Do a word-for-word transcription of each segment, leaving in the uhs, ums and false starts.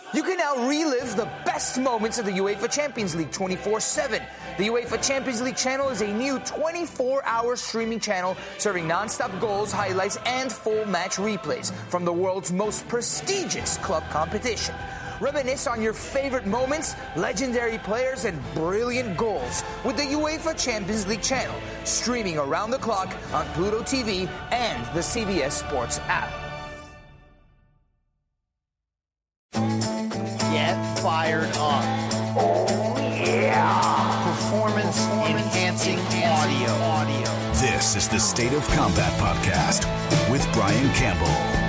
You can now relive the best moments of the UEFA Champions League twenty-four seven. The UEFA Champions League channel is a new twenty-four hour streaming channel serving non-stop goals, highlights, and full match replays from the world's most prestigious club competition. Reminisce on your favorite moments, legendary players, and brilliant goals with the UEFA Champions League channel, streaming around the clock on Pluto T V and the C B S Sports app. Get fired up. Oh, yeah. Performance, Performance enhancing, enhancing audio. audio. This is the State of Combat Podcast with Brian Campbell.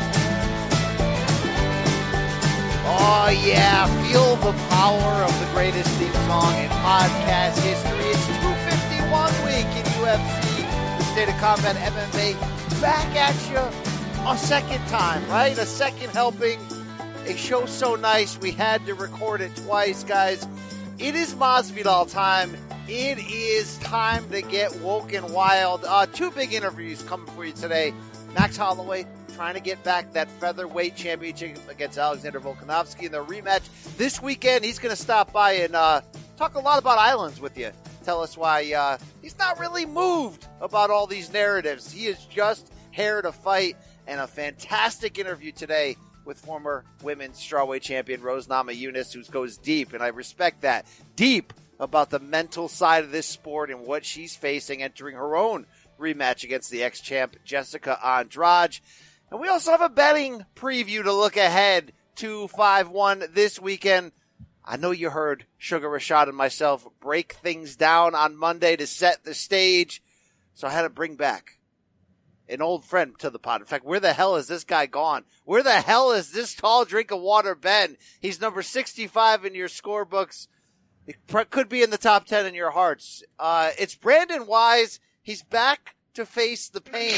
Oh, yeah. Feel the power of the greatest theme song in podcast history. It's two fifty-one week in U F C. The State of Combat M M A back at you a second time, right? A second helping. A show so nice we had to record it twice, guys. It is Masvidal time. It is time to get woke and wild. Uh, two big interviews coming for you today. Max Holloway trying to get back that featherweight championship against Alexander Volkanovski in the rematch this weekend. He's going to stop by and uh, talk a lot about islands with you. Tell us why uh, he's not really moved about all these narratives. He is just here to fight, and a fantastic interview today with former women's strawweight champion Rose Namajunas, who goes deep, and I respect that, deep about the mental side of this sport and what she's facing entering her own rematch against the ex-champ Jessica Andrade. And we also have a betting preview to look ahead to five one this weekend. I know you heard Sugar Rashad and myself break things down on Monday to set the stage, so I had to bring back an old friend to the pod. In fact, where the hell is this guy gone? Where the hell is this tall drink of water been? He's number sixty-five in your scorebooks. It could be in the top ten in your hearts. Uh, it's Brandon Wise. He's back to face the pain.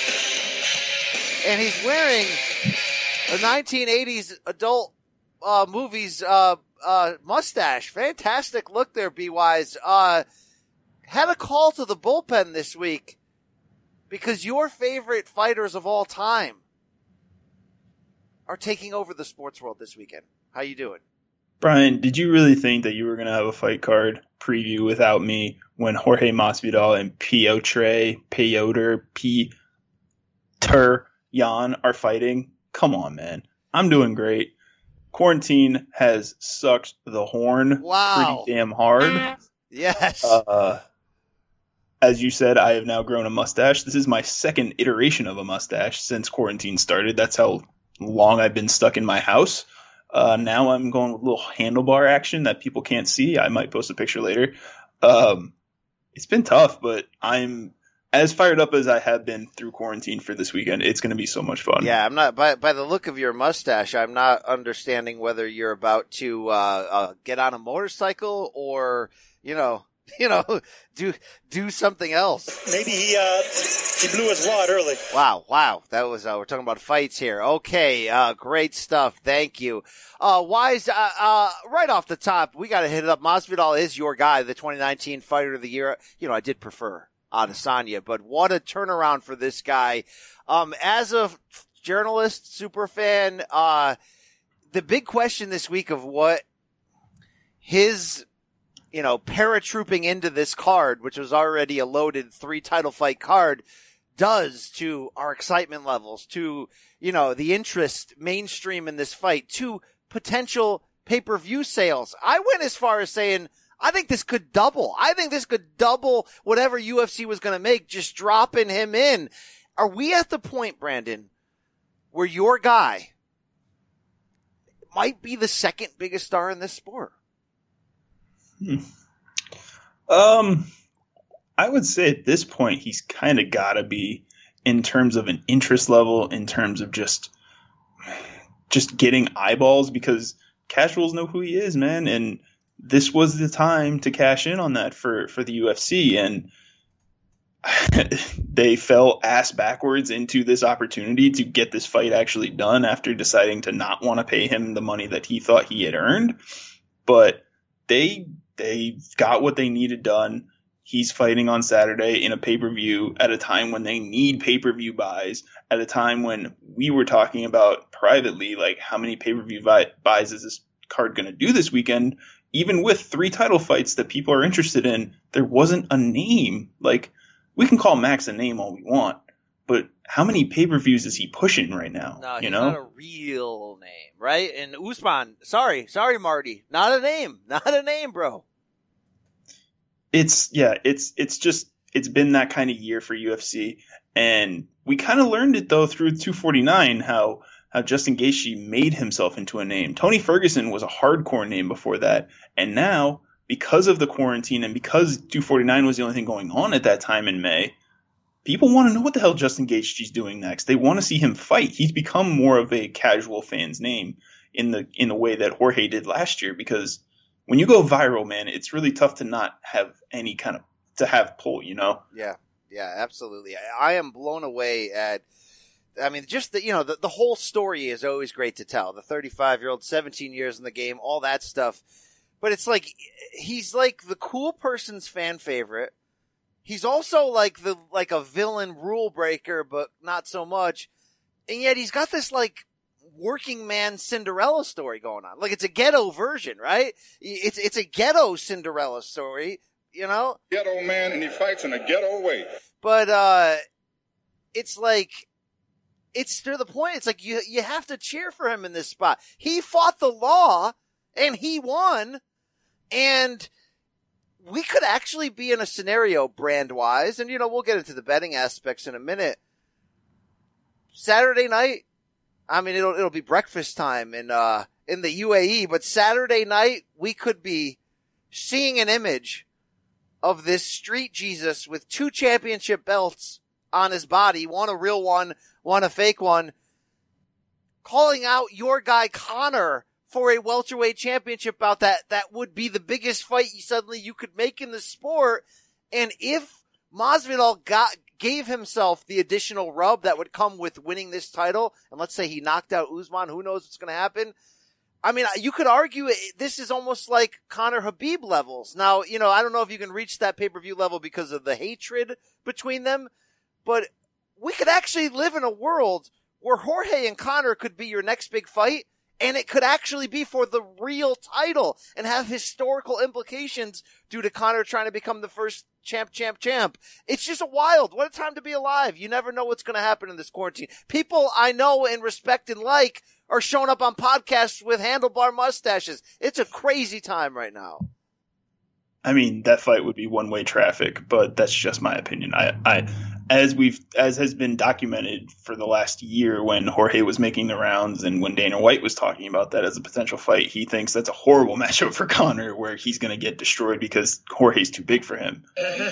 And he's wearing a nineteen eighties adult uh, movies uh, uh, mustache. Fantastic look there, B-Wise. Uh, had a call to the bullpen this week, because your favorite fighters of all time are taking over the sports world this weekend. How you doing? Brian, did you really think that you were going to have a fight card preview without me when Jorge Masvidal and Piotr Piotr Peter Yan are fighting? Come on, man. I'm doing great. Quarantine has sucked the horn wow. pretty damn hard. Yes. Uh, As you said, I have now grown a mustache. This is my second iteration of a mustache since quarantine started. That's how long I've been stuck in my house. Uh, now I'm going with a little handlebar action that people can't see. I might post a picture later. Um, it's been tough, but I'm as fired up as I have been through quarantine for this weekend. It's going to be so much fun. Yeah, I'm not by by the look of your mustache, I'm not understanding whether you're about to uh, uh, get on a motorcycle or, you know, You know, do do something else. Maybe he uh, he blew his wad early. Wow, wow. That was uh, we're talking about fights here. Okay, uh, great stuff. Thank you. Uh, Wise, uh, uh, right off the top, we got to hit it up. Masvidal is your guy, the twenty nineteen Fighter of the Year. You know, I did prefer Adesanya, but what a turnaround for this guy. Um, as a journalist, super fan, uh, the big question this week of what his you know, paratrooping into this card, which was already a loaded three title fight card, does to our excitement levels, to, you know, the interest mainstream in this fight, to potential pay-per-view sales. I went as far as saying, I think this could double. I think this could double whatever U F C was going to make, just dropping him in. Are we at the point, Brandon, where your guy might be the second biggest star in this sport? Hmm. Um, I would say at this point he's kind of got to be, in terms of an interest level, in terms of just just getting eyeballs, because casuals know who he is, man, and this was the time to cash in on that for for the U F C, and they fell ass backwards into this opportunity to get this fight actually done after deciding to not want to pay him the money that he thought he had earned. But they they got what they needed done. He's fighting on Saturday in a pay-per-view at a time when they need pay-per-view buys, at a time when we were talking about privately, like, how many pay-per-view buy- buys is this card going to do this weekend? Even with three title fights that people are interested in, there wasn't a name. Like, we can call Max a name all we want, but how many pay-per-views is he pushing right now? No, he's you know? not a real name, right? And Usman, sorry, sorry, Marty, not a name, not a name, bro. It's yeah, it's it's just it's been that kind of year for U F C, and we kind of learned it though through two forty-nine how how Justin Gaethje made himself into a name. Tony Ferguson was a hardcore name before that, and now because of the quarantine and because two forty-nine was the only thing going on at that time in May, people want to know what the hell Justin Gaethje's doing next. They want to see him fight. He's become more of a casual fan's name in the in the way that Jorge did last year, because when you go viral, man, it's really tough to not have any kind of to have pull, you know? Yeah, yeah, absolutely. I, I am blown away at. I mean, just the you know the, the whole story is always great to tell. The thirty-five-year-old, seventeen years in the game, all that stuff. But it's like he's like the cool person's fan favorite. He's also like the like a villain rule breaker, but not so much. And yet he's got this like working man Cinderella story going on. Like it's a ghetto version, right? It's it's a ghetto Cinderella story, you know? Ghetto man, and he fights in a ghetto way. But uh it's like it's to the point. It's like you you have to cheer for him in this spot. He fought the law and he won, and we could actually be in a scenario brand-wise, and, you know, we'll get into the betting aspects in a minute. Saturday night, I mean, it'll it'll be breakfast time in uh in the U A E, but Saturday night, we could be seeing an image of this street Jesus with two championship belts on his body, one a real one, one a fake one, calling out your guy Conor for a welterweight championship bout that, that would be the biggest fight you suddenly you could make in the sport. And if Masvidal got, gave himself the additional rub that would come with winning this title, and let's say he knocked out Usman, who knows what's going to happen? I mean, you could argue it, this is almost like Conor Habib levels. Now, you know, I don't know if you can reach that pay-per-view level because of the hatred between them, but we could actually live in a world where Jorge and Conor could be your next big fight, and it could actually be for the real title and have historical implications due to Conor trying to become the first champ, champ, champ. It's just a wild. What a time to be alive. You never know what's going to happen in this quarantine. People I know and respect and like are showing up on podcasts with handlebar mustaches. It's a crazy time right now. I mean, that fight would be one-way traffic, but that's just my opinion. I, I, as we've, as has been documented for the last year, when Jorge was making the rounds and when Dana White was talking about that as a potential fight, he thinks that's a horrible matchup for Conor, where he's going to get destroyed because Jorge's too big for him.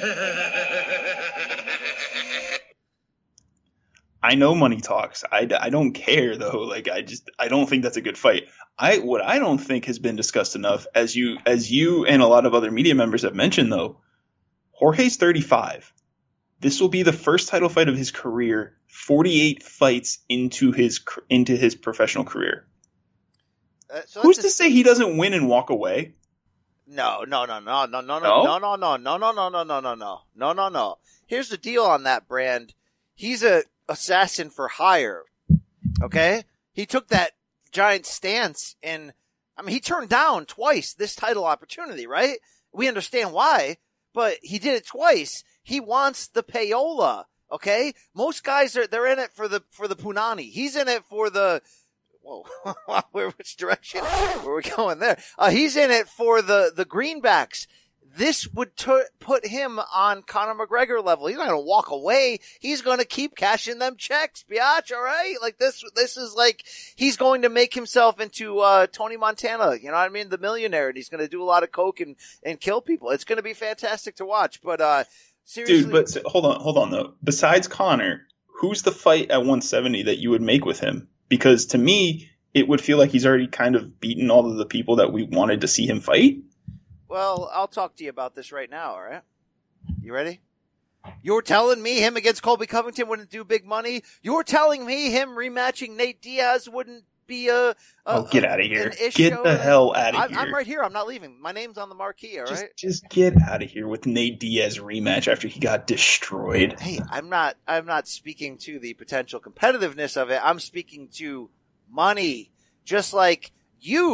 I know money talks. I, I don't care though. Like I just I don't think that's a good fight. I what I don't think has been discussed enough, as you as you and a lot of other media members have mentioned though. Jorge's thirty-five. This will be the first title fight of his career. forty-eight fights into his into his professional career. Uh, so Who's to say he doesn't win and walk away? No, no, no, no, no, no, no, no, no, no, no, no, no, no, no, no, no, no, no, no. Here's the deal on that, Brand. He's a assassin for hire. Okay? He took that giant stance, and I mean, he turned down twice this title opportunity, right? We understand why, but he did it twice. He wants the payola. Okay? Most guys are, they're in it for the, for the punani. He's in it for the, whoa, where, which direction? Where are we going there? Uh, he's in it for the, the greenbacks. This would t- put him on Conor McGregor level. He's not going to walk away. He's going to keep cashing them checks, biatch, all right? Like this, this is like, he's going to make himself into, uh, Tony Montana, you know what I mean? The millionaire, and he's going to do a lot of coke and, and kill people. It's going to be fantastic to watch, but, uh, seriously. Dude, but hold on, hold on though. Besides Conor, who's the fight at one seventy that you would make with him? Because to me, it would feel like he's already kind of beaten all of the people that we wanted to see him fight. Well, I'll talk to you about this right now, all right? You ready? You're telling me him against Colby Covington wouldn't do big money? You're telling me him rematching Nate Diaz wouldn't be a, a Oh, get out of here. Get the hell out of I'm, here. I'm right here. I'm not leaving. My name's on the marquee, all just, right? Just get out of here with Nate Diaz rematch after he got destroyed. Hey, I'm not, I'm not speaking to the potential competitiveness of it. I'm speaking to money. Just like you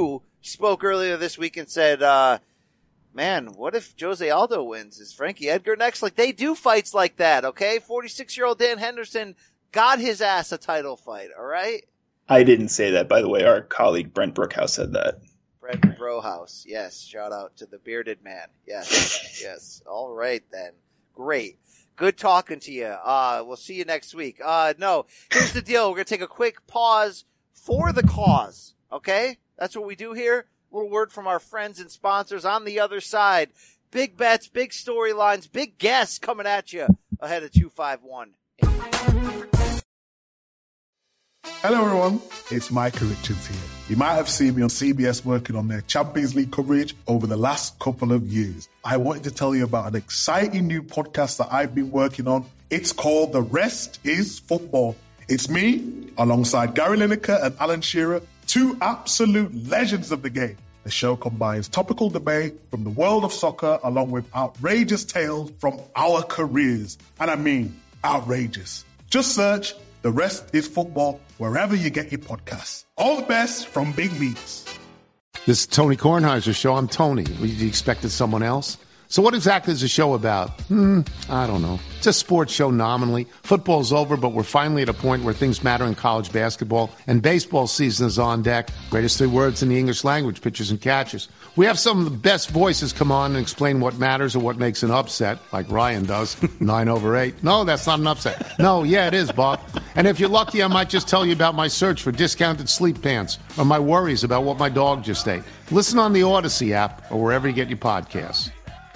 spoke earlier this week and said, uh, man, what if Jose Aldo wins? Is Frankie Edgar next? Like, they do fights like that, okay? forty-six-year-old Dan Henderson got his ass a title fight, all right? I didn't say that, by the way. Our colleague Brent Brookhouse said that. Brent Brohouse, yes. Shout out to the bearded man. Yes, yes. All right, then. Great. Good talking to you. Uh, we'll see you next week. Uh, no, here's the deal. We're going to take a quick pause for the cause, okay? That's what we do here. A little word from our friends and sponsors on the other side. Big bets, big storylines, big guests coming at you ahead of two five one. Hello everyone, it's Micah Richards here. You might have seen me on C B S working on their Champions League coverage over the last couple of years. I wanted to tell you about an exciting new podcast that I've been working on. It's called The Rest is Football. It's me, alongside Gary Lineker and Alan Shearer, two absolute legends of the game. The show combines topical debate from the world of soccer along with outrageous tales from our careers. And I mean, outrageous. Just search The Rest is Football wherever you get your podcasts. All the best from Big Meats. This is Tony Kornheiser's show. I'm Tony. You expected someone else? So what exactly is the show about? Hmm, I don't know. It's a sports show nominally. Football's over, but we're finally at a point where things matter in college basketball, and baseball season is on deck. Greatest three words in the English language, pitchers and catchers. We have some of the best voices come on and explain what matters or what makes an upset, like Ryan does, nine over eight. No, that's not an upset. No, yeah, it is, Bob. And if you're lucky, I might just tell you about my search for discounted sleep pants or my worries about what my dog just ate. Listen on the Odyssey app or wherever you get your podcasts.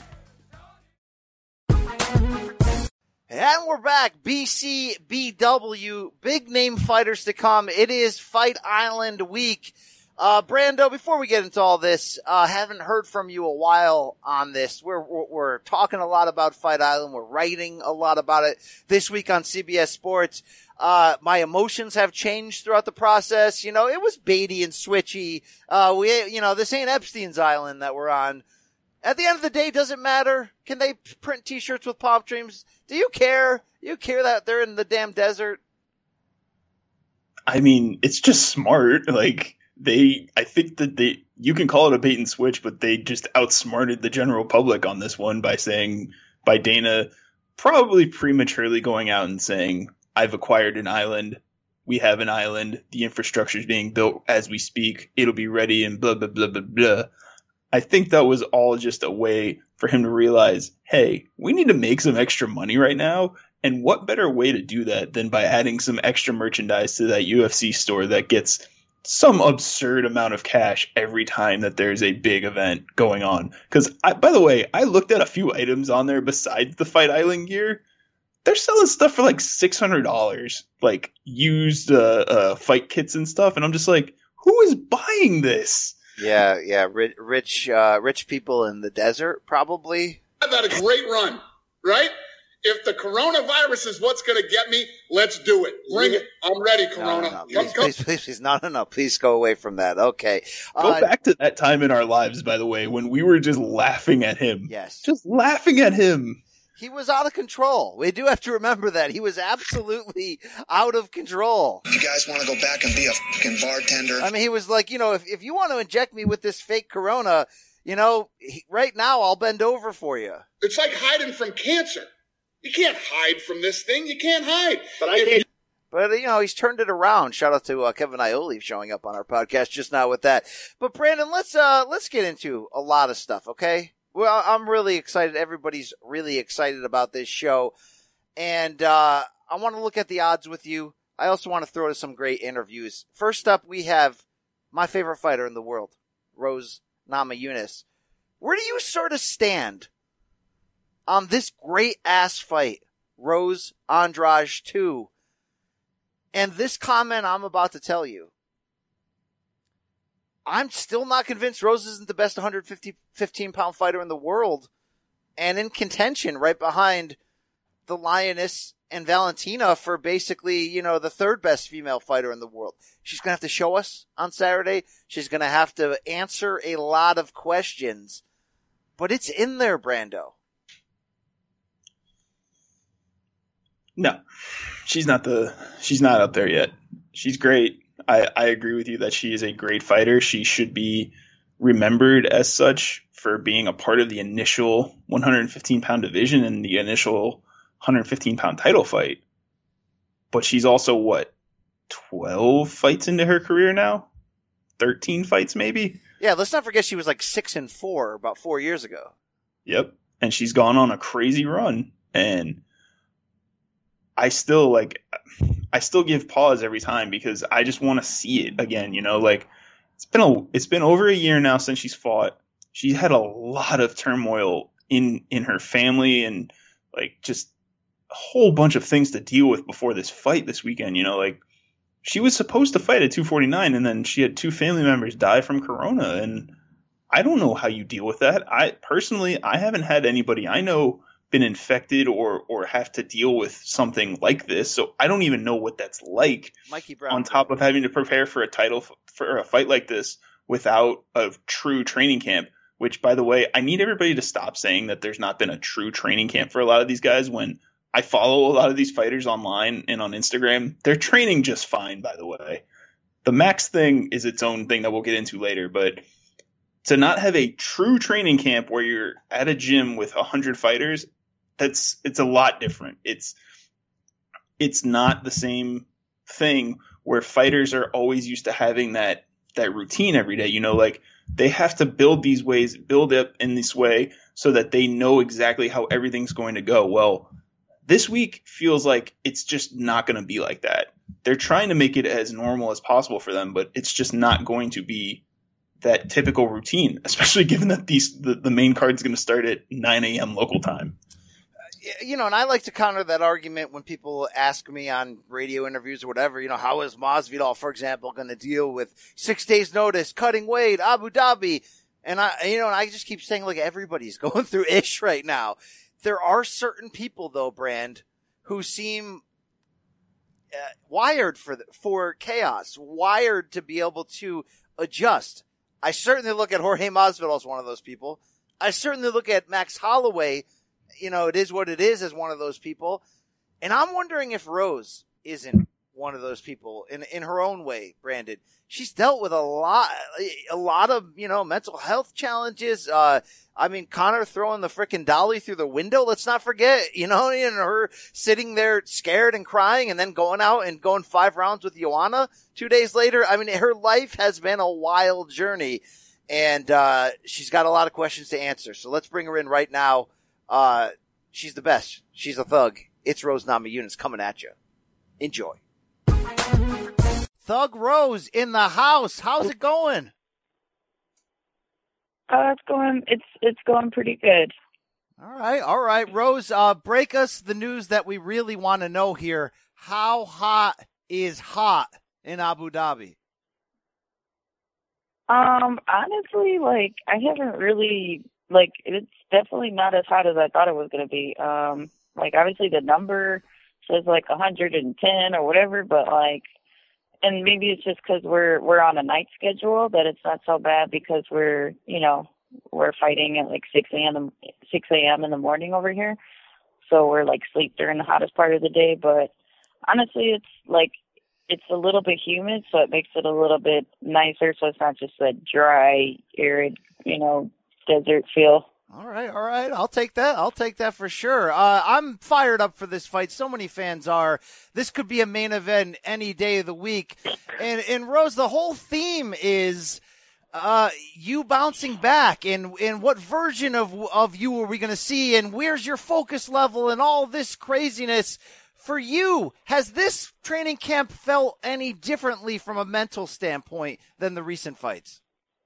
And we're back. B C B W, big name fighters to come. It is Fight Island week. Uh, Brando, before we get into all this, uh, haven't heard from you a while on this. We're, we're, we're talking a lot about Fight Island. We're writing a lot about it this week on C B S Sports. Uh, my emotions have changed throughout the process. You know, it was baity and switchy. Uh, we, you know, this ain't Epstein's Island that we're on. At the end of the day, does it matter? Can they print t-shirts with palm trees? Do you care? You care that they're in the damn desert? I mean, it's just smart. Like, they, I think that they, you can call it a bait and switch, but they just outsmarted the general public on this one by saying, by Dana probably prematurely going out and saying, I've acquired an island. We have an island. The infrastructure is being built as we speak. It'll be ready and blah, blah, blah, blah, blah. I think that was all just a way for him to realize, hey, we need to make some extra money right now. And what better way to do that than by adding some extra merchandise to that U F C store that gets some absurd amount of cash every time that there's a big event going on. Because, by the way, I looked at a few items on there besides the Fight Island gear. They're selling stuff for like six hundred dollars, like used uh, uh, fight kits and stuff. And I'm just like, who is buying this? Yeah, yeah, rich, rich, uh, rich people in the desert, probably. I've had a great run, right? If the coronavirus is what's going to get me, let's do it. Bring it. I'm ready, Corona. No, no, no. Come, Please, come. please, please, please, no, no, no. Please go away from that. Okay. Go Uh, back to that time in our lives, by the way, when we were just laughing at him. Yes. Just laughing at him. He was out of control. We do have to remember that. He was absolutely out of control. You guys want to go back and be a fucking bartender? I mean, he was like, you know, if, if you want to inject me with this fake corona, you know, he, right now I'll bend over for you. It's like hiding from cancer. You can't hide from this thing. You can't hide. But I If can't. you- But, you know, he's turned it around. Shout out to uh, Kevin Iole showing up on our podcast just now with that. But Brandon, let's, uh, let's get into a lot of stuff, okay? Well, I'm really excited. Everybody's really excited about this show. And uh, I want to look at the odds with you. I also want to throw to some great interviews. First up, we have my favorite fighter in the world, Rose Namajunas. Where do you sort of stand on this great-ass fight, Rose Andrade two? And this comment I'm about to tell you. I'm still not convinced Rose isn't the best one fifteen pound fighter in the world and in contention right behind the Lioness and Valentina for basically, you know, the third best female fighter in the world. She's going to have to show us on Saturday. She's going to have to answer a lot of questions, but it's in there, Brando. No, she's not the, she's not up there yet. She's great. I, I agree with you that she is a great fighter. She should be remembered as such for being a part of the initial one hundred fifteen pound division and the initial one hundred fifteen pound title fight. But she's also, what, twelve fights into her career now? thirteen fights, maybe? Yeah, let's not forget she was like six and four about four years ago. Yep. And she's gone on a crazy run. And I still, like, I still give pause every time because I just want to see it again, you know? Like, it's been a, it's been over a year now since she's fought. She's had a lot of turmoil in, in her family and, like, just a whole bunch of things to deal with before this fight this weekend, you know? Like, she was supposed to fight at two forty-nine, and then she had two family members die from corona, and I don't know how you deal with that. I personally, I haven't had anybody I know been infected or or have to deal with something like this, so I don't even know what that's like. Mikey Brown, on top of having to prepare for a title for a fight like this without a true training camp. Which, by the way, I need everybody to stop saying that there's not been a true training camp for a lot of these guys when I follow a lot of these fighters online and on Instagram. They're training just fine, by the way. The Max thing is its own thing that we'll get into later, but to not have a true training camp where you're at a gym with one hundred fighters, that's it's a lot different. It's it's not the same thing where fighters are always used to having that that routine every day. You know, like they have to build these ways, build up in this way so that they know exactly how everything's going to go. Well, this week feels like it's just not going to be like that. They're trying to make it as normal as possible for them, but it's just not going to be that typical routine, especially given that these the, the main card is going to start at nine a.m. local time. You know, and I like to counter that argument when people ask me on radio interviews or whatever, you know, how is Masvidal, for example, going to deal with six days notice, cutting weight, Abu Dhabi? And I, you know, and I just keep saying, like, everybody's going through ish right now. There are certain people, though, Brand, who seem uh, wired for the, for chaos, wired to be able to adjust. I certainly look at Jorge Masvidal as one of those people. I certainly look at Max Holloway, you know, it is what it is, as one of those people. And I'm wondering if Rose isn't one of those people in in her own way, Brandon. She's dealt with a lot, a lot of, you know, mental health challenges. Uh, I mean, Connor throwing the frickin' dolly through the window. Let's not forget, you know, and her sitting there scared and crying and then going out and going five rounds with Joanna two days later. I mean, her life has been a wild journey, and uh, she's got a lot of questions to answer. So let's bring her in right now. Uh, she's the best. She's a thug. It's Rose Namajunas coming at you. Enjoy. Thug Rose in the house. How's it going? Uh, it's going. It's it's going pretty good. All right, all right, Rose. Uh, break us the news that we really want to know here. How hot is hot in Abu Dhabi? Um, honestly, like I haven't really like. It's definitely not as hot as I thought it was going to be. Um, like obviously the number says like one hundred ten or whatever, but like. And maybe it's just because we're we're on a night schedule that it's not so bad because we're you know we're fighting at like six a.m. six a.m. in the morning over here, so we're like sleep during the hottest part of the day. But honestly, it's like it's a little bit humid, so it makes it a little bit nicer. So it's not just a dry, arid, you know, desert feel. All right, all right. I'll take that. I'll take that for sure. Uh, I'm fired up for this fight. So many fans are. This could be a main event any day of the week. And, and Rose, the whole theme is uh, you bouncing back. And, and what version of of you are we going to see? And where's your focus level and all this craziness? For you, has this training camp felt any differently from a mental standpoint than the recent fights?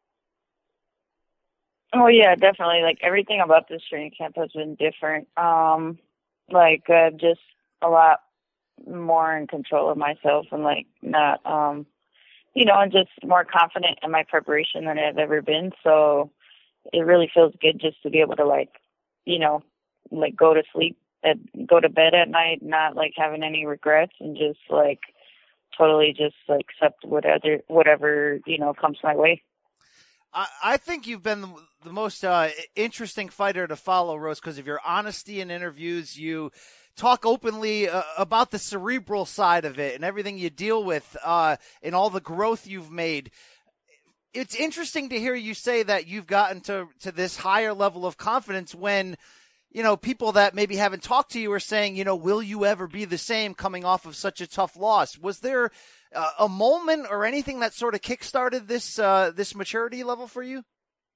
Oh yeah, definitely. Like everything about this training camp has been different. Um, like uh, just a lot more in control of myself and like not, um, you know, and just more confident in my preparation than I've ever been. So it really feels good just to be able to like, you know, like go to sleep, at, go to bed at night, not like having any regrets and just like totally just like accept whatever whatever you know comes my way. I, I think you've been the, the most uh, interesting fighter to follow, Rose, because of your honesty in interviews. You talk openly uh, about the cerebral side of it and everything you deal with uh, and all the growth you've made. it's interesting to hear you say that you've gotten to, to this higher level of confidence when, you know, people that maybe haven't talked to you are saying, you know, will you ever be the same coming off of such a tough loss? Was there uh, a moment or anything that sort of kickstarted this uh, this maturity level for you?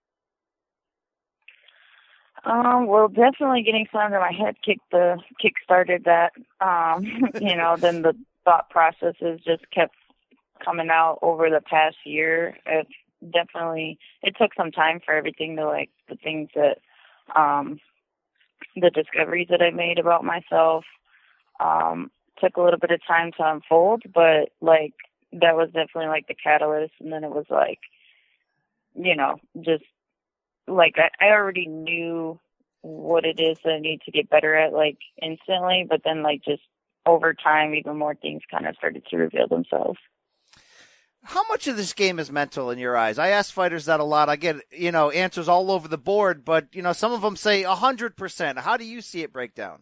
Um, well, definitely getting slammed in my head kicked the kick started that. Um, you know, then the thought processes just kept coming out over the past year. It definitely it took some time for everything to like the things that um the discoveries that I made about myself um took a little bit of time to unfold, but like that was definitely like the catalyst. And then it was like, you know, just like I, I already knew what it is that I need to get better at like instantly, but then like just over time, even more things kind of started to reveal themselves. How much of this game is mental in your eyes? I ask fighters that a lot. I get, you know, answers all over the board, but, you know, some of them say one hundred percent. How do you see it break down?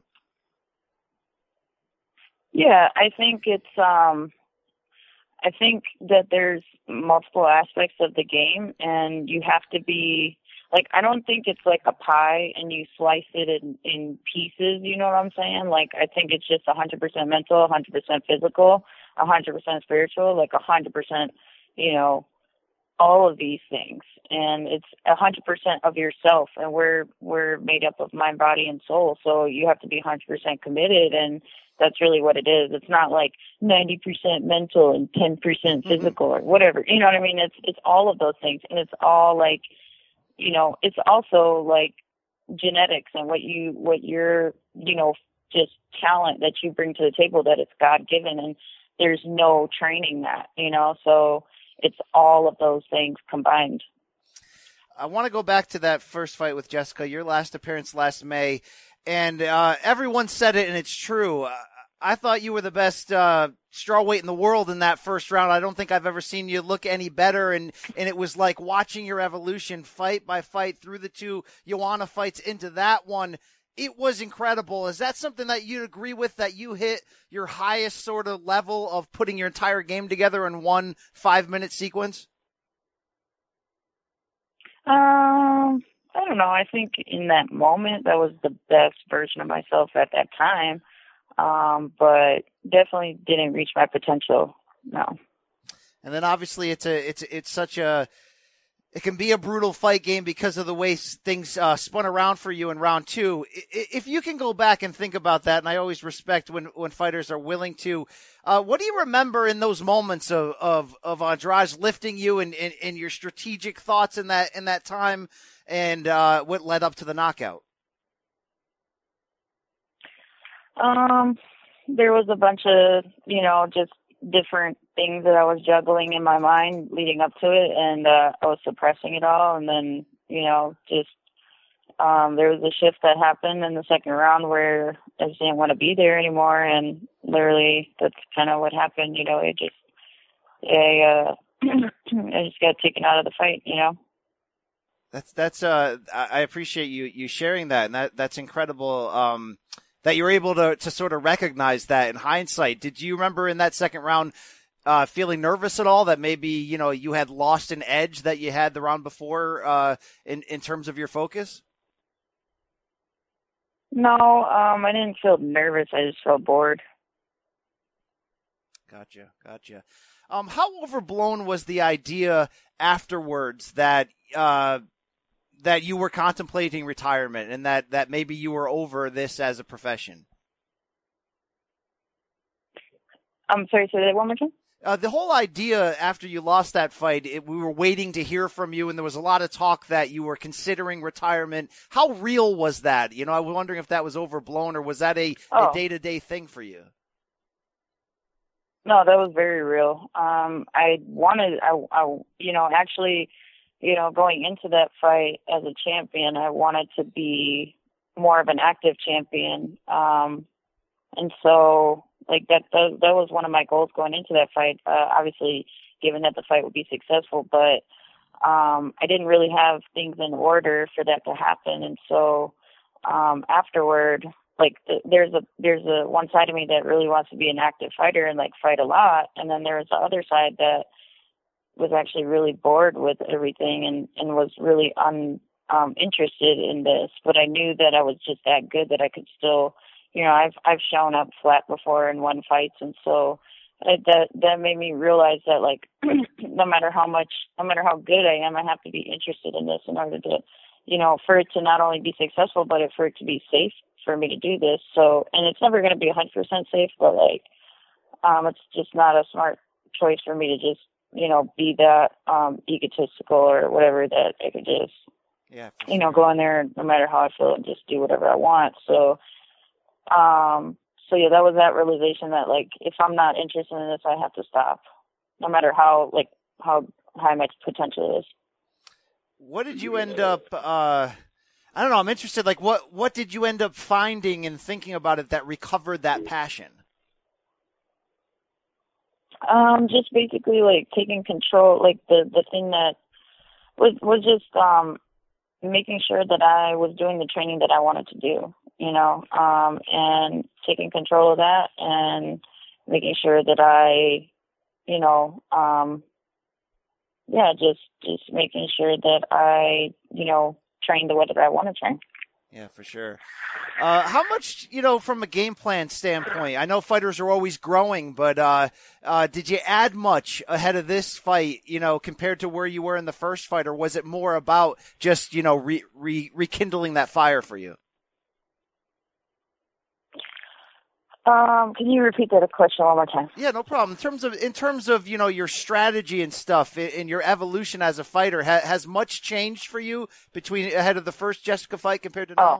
Yeah, I think it's, um, I think that there's multiple aspects of the game, and you have to be, like, I don't think it's like a pie and you slice it in, in pieces, you know what I'm saying? Like, I think it's just one hundred percent mental, one hundred percent physical, one hundred percent spiritual, like one hundred percent, you know, all of these things. And it's one hundred percent of yourself, and we're we're made up of mind, body, and soul, so you have to be one hundred percent committed, and that's really what it is. It's not like ninety percent mental and ten percent physical or whatever, you know what I mean? It's it's all of those things, and it's all like, you know, it's also like genetics and what you, what you're, you know, just talent that you bring to the table, that it's God given, and there's no training that, you know, so it's all of those things combined. I want to go back to that first fight with Jessica, your last appearance last May, and uh, everyone said it, and it's true. Uh, I thought you were the best uh, strawweight in the world in that first round. I don't think I've ever seen you look any better, and, and it was like watching your evolution fight by fight through the two Joanna fights into that one. It was incredible. Is that something that you'd agree with, that you hit your highest sort of level of putting your entire game together in one five-minute sequence? Um, I don't know. I think in that moment, that was the best version of myself at that time. Um, but definitely didn't reach my potential. No. And then obviously it's a, it's, it's such a, it can be a brutal fight game because of the way things uh, spun around for you in round two. If you can go back and think about that, and I always respect when, when fighters are willing to, uh, what do you remember in those moments of, of, of Andrade lifting you and, and, and your strategic thoughts in that, in that time, and uh, what led up to the knockout? Um, there was a bunch of, you know, just different things that I was juggling in my mind leading up to it, and uh, I was suppressing it all. And then, you know, just um, there was a shift that happened in the second round where I just didn't want to be there anymore, and literally that's kind of what happened. You know, it just, I, uh, I just got taken out of the fight. You know. That's that's uh, I appreciate you you sharing that, and that that's incredible. Um. That you're able to, to sort of recognize that in hindsight. Did you remember in that second round uh, feeling nervous at all that maybe, you know, you had lost an edge that you had the round before uh, in, in terms of your focus? No, um, I didn't feel nervous. I just felt bored. Gotcha, gotcha. Um, how overblown was the idea afterwards that uh, – that you were contemplating retirement and that, that maybe you were over this as a profession? I'm sorry, say that one more time? Uh, the whole idea after you lost that fight, it, we were waiting to hear from you, and there was a lot of talk that you were considering retirement. How real was that? You know, I was wondering if that was overblown, or was that a, oh. a day-to-day thing for you? No, that was very real. Um, I wanted, I, I, you know, actually, you know, going into that fight as a champion, I wanted to be more of an active champion. Um, and so, like, that, that, that was one of my goals going into that fight, uh, obviously, given that the fight would be successful. But um, I didn't really have things in order for that to happen. And so um, afterward, like, th- there's a there's a one side of me that really wants to be an active fighter and, like, fight a lot. And then there's the other side that was actually really bored with everything and, and was really un, um, interested in this. But I knew that I was just that good that I could still, you know, I've I've shown up flat before and won fights, and so it, that that made me realize that like no matter how much, no matter how good I am, I have to be interested in this in order to, you know, for it to not only be successful, but for it to be safe for me to do this. So, and it's never going to be one hundred percent safe, but like, um, it's just not a smart choice for me to just, you know, be that um, egotistical or whatever, that I could just, yeah, you know, go in there no matter how I feel and just do whatever I want. So, um, so yeah, that was that realization that like, if I'm not interested in this, I have to stop, no matter how, like, how high my potential is. What did you end up, uh, I don't know, I'm interested, like, what, what did you end up finding and thinking about it that recovered that passion? Um, just basically like taking control, like the, the thing that was, was just, um, making sure that I was doing the training that I wanted to do, you know, um, and taking control of that and making sure that I, you know, um, yeah, just, just making sure that I, you know, train the way that I want to train. Yeah, for sure. Uh, how much, you know, from a game plan standpoint, I know fighters are always growing, but uh, uh, did you add much ahead of this fight, you know, compared to where you were in the first fight, or was it more about just, you know, re- re- rekindling that fire for you? Um, can you repeat that question one more time? Yeah, no problem. In terms of, in terms of, you know, your strategy and stuff and your evolution as a fighter, ha- has much changed for you between ahead of the first Jessica fight compared to now? Oh.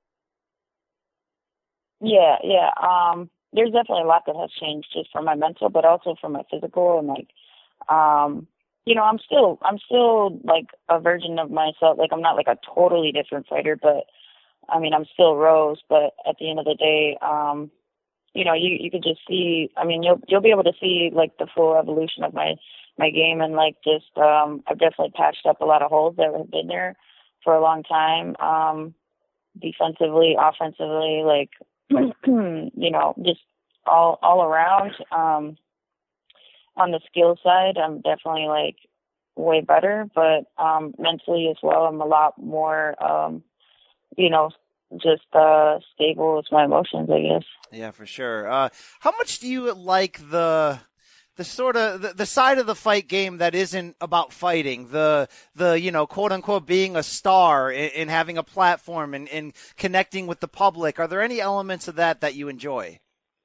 Yeah, yeah. Um, there's definitely a lot that has changed just for my mental, but also for my physical. And like, um, you know, I'm still, I'm still like a version of myself. Like, I'm not like a totally different fighter, but I mean, I'm still Rose. But at the end of the day, um, you know, you, you could just see, I mean, you'll, you'll be able to see like the full evolution of my, my game. And like, just, um, I've definitely patched up a lot of holes that have been there for a long time. Um, defensively, offensively, like, you know, just all, all around. Um, on the skill side, I'm definitely like way better, but, um, mentally as well, I'm a lot more, um, you know, just uh stable with my emotions, I guess. Yeah, for sure. Uh how much do you like the the sort of the, the side of the fight game that isn't about fighting, the the you know, quote unquote being a star and, and having a platform and, and connecting with the public? Are there any elements of that that you enjoy?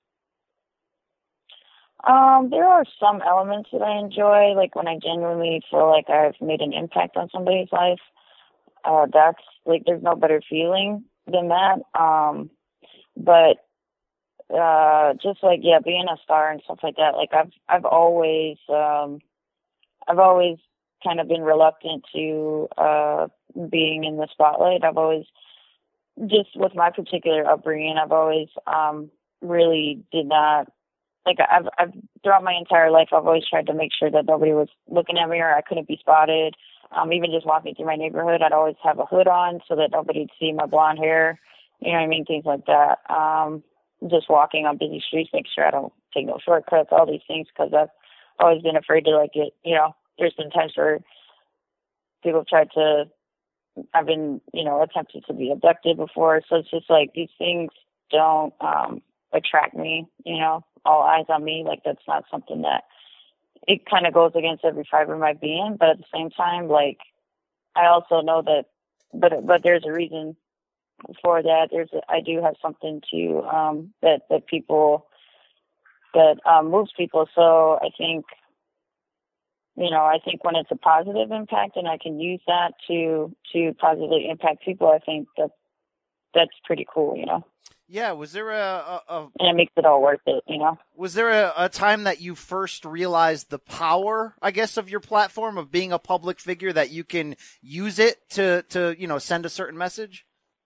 Um, there are some elements that I enjoy, like when I genuinely feel like I've made an impact on somebody's life. Uh, that's like, there's no better feeling than that. Um, but, uh, just like, yeah, being a star and stuff like that, like I've, I've always, um, I've always kind of been reluctant to, uh, being in the spotlight. I've always, just with my particular upbringing, I've always, um, really did not, like I've, I've, throughout my entire life, I've always tried to make sure that nobody was looking at me or I couldn't be spotted. Um, even just walking through my neighborhood, I'd always have a hood on so that nobody'd see my blonde hair. You know what I mean? Things like that. Um, just walking on busy streets, make sure I don't take no shortcuts, all these things, because I've always been afraid to like get, you know, there's been times where people have tried to, I've been, you know, attempted to be abducted before. So it's just like these things don't um, attract me, you know, all eyes on me. Like that's not something that, it kind of goes against every fiber of my being, but at the same time, like, I also know that, but, but there's a reason for that. There's, a, I do have something to, um, that, that people, that, um, moves people. So I think, you know, I think when it's a positive impact and I can use that to, to positively impact people, I think that that's pretty cool, you know? Yeah, was there a, a, a and it makes it all worth it, you know? Was there a, a time that you first realized the power, I guess, of your platform, of being a public figure, that you can use it to, to, you know, send a certain message?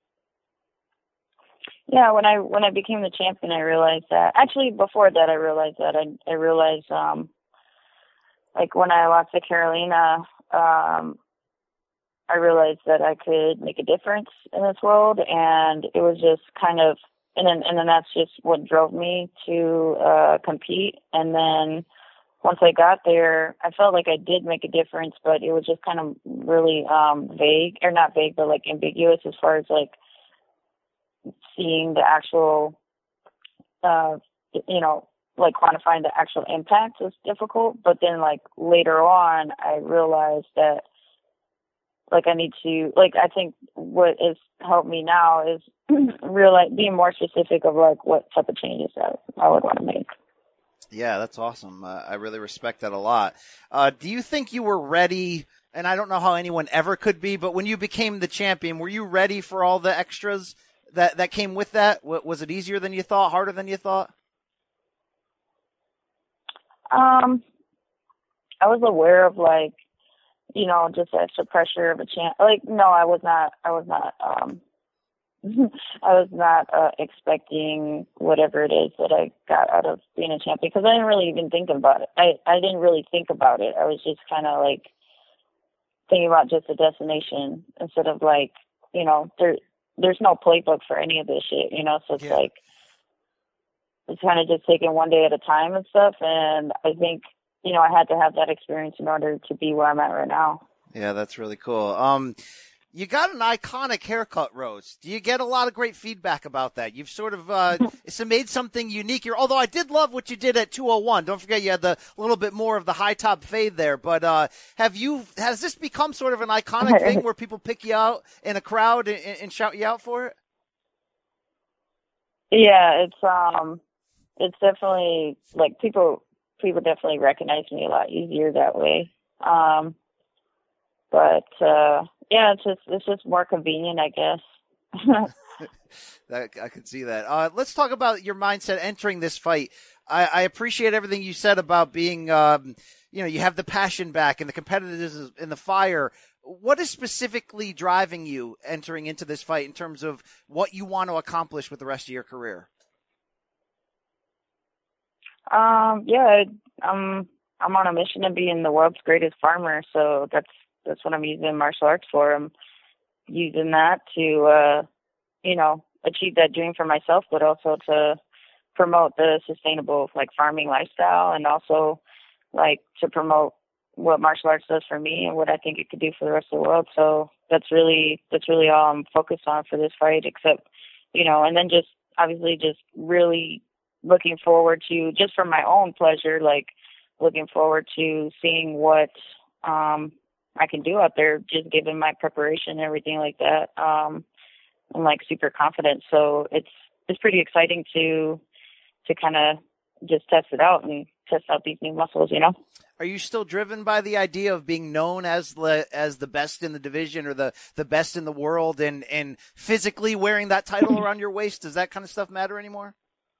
Yeah, when I when I became the champion, I realized that. Actually, before that, I realized that. I I realized, um, like when I lost to Carolina, um, I realized that I could make a difference in this world, and it was just kind of. And then, and then that's just what drove me to uh, compete. And then once I got there, I felt like I did make a difference, but it was just kind of really um, vague, or not vague, but like ambiguous as far as like seeing the actual, uh, you know, like quantifying the actual impact was difficult. But then like later on, I realized that like I need to, like I think what has helped me now is realize, being more specific of like what type of changes that I would want to make. Yeah, that's awesome. Uh, I really respect that a lot. Uh, do you think you were ready? And I don't know how anyone ever could be, but when you became the champion, were you ready for all the extras that, that came with that? Was it easier than you thought, harder than you thought? Um, I was aware of like, you know, just extra pressure of a champ. Like, no, I was not, I was not, um, I was not uh, expecting whatever it is that I got out of being a champion, because I didn't really even think about it. I, I didn't really think about it. I was just kind of like thinking about just the destination instead of like, you know, there, there's no playbook for any of this shit, you know, so it's yeah. like, it's kind of just taking one day at a time and stuff. And I think, you know, I had to have that experience in order to be where I'm at right now. Yeah, that's really cool. Um, You got an iconic haircut, Rose. Do you get a lot of great feedback about that? You've sort of uh, it's made something unique here. Although I did love what you did at two oh one. Don't forget you had the little bit more of the high top fade there. But uh, have you has this become sort of an iconic thing where people pick you out in a crowd and, and shout you out for it? Yeah, it's um, it's definitely like people people definitely recognize me a lot easier that way. Um, but uh, yeah, it's just it's just more convenient, I guess. that, I can see that. Uh, let's talk about your mindset entering this fight. I, I appreciate everything you said about being, um, you know, you have the passion back and the competitiveness and the fire. What is specifically driving you entering into this fight in terms of what you want to accomplish with the rest of your career? Um, yeah, I'm I'm on a mission to be in the world's greatest farmer, so that's that's what I'm using martial arts for. I'm using that to, uh, you know, achieve that dream for myself, but also to promote the sustainable, like, farming lifestyle, and also, like, to promote what martial arts does for me and what I think it could do for the rest of the world. So that's really, that's really all I'm focused on for this fight, except, you know, and then just obviously just really looking forward to, just for my own pleasure, like looking forward to seeing what, um, I can do out there, just given my preparation and everything like that. Um, I'm like super confident. So it's, it's pretty exciting to, to kind of just test it out and test out these new muscles, you know? Are you still driven by the idea of being known as the, as the best in the division or the, the best in the world, and, and physically wearing that title around your waist? Does that kind of stuff matter anymore?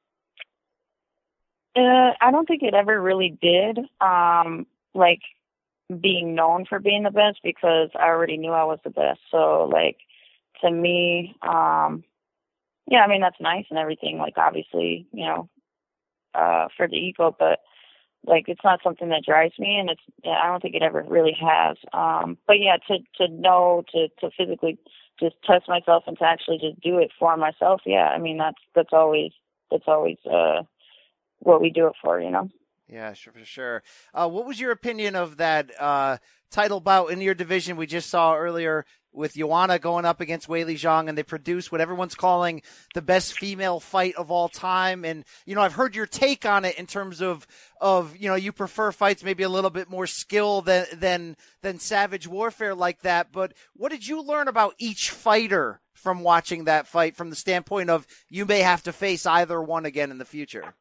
Uh, I don't think it ever really did. Um, like, being known for being the best, because I already knew I was the best. So like, to me, um, yeah, I mean, that's nice and everything, like obviously, you know, uh, for the ego, but like, it's not something that drives me, and it's, yeah, I don't think it ever really has. Um, but yeah, to, to know, to, to physically just test myself and to actually just do it for myself. Yeah. I mean, that's, that's always, that's always, uh, what we do it for, you know? Yeah, sure, for sure. Uh, what was your opinion of that uh, title bout in your division we just saw earlier with Joanna going up against Weili Zhang, and they produced what everyone's calling the best female fight of all time? And, you know, I've heard your take on it in terms of, of you know, you prefer fights maybe a little bit more skill than, than, than savage warfare like that. But what did you learn about each fighter from watching that fight, from the standpoint of you may have to face either one again in the future?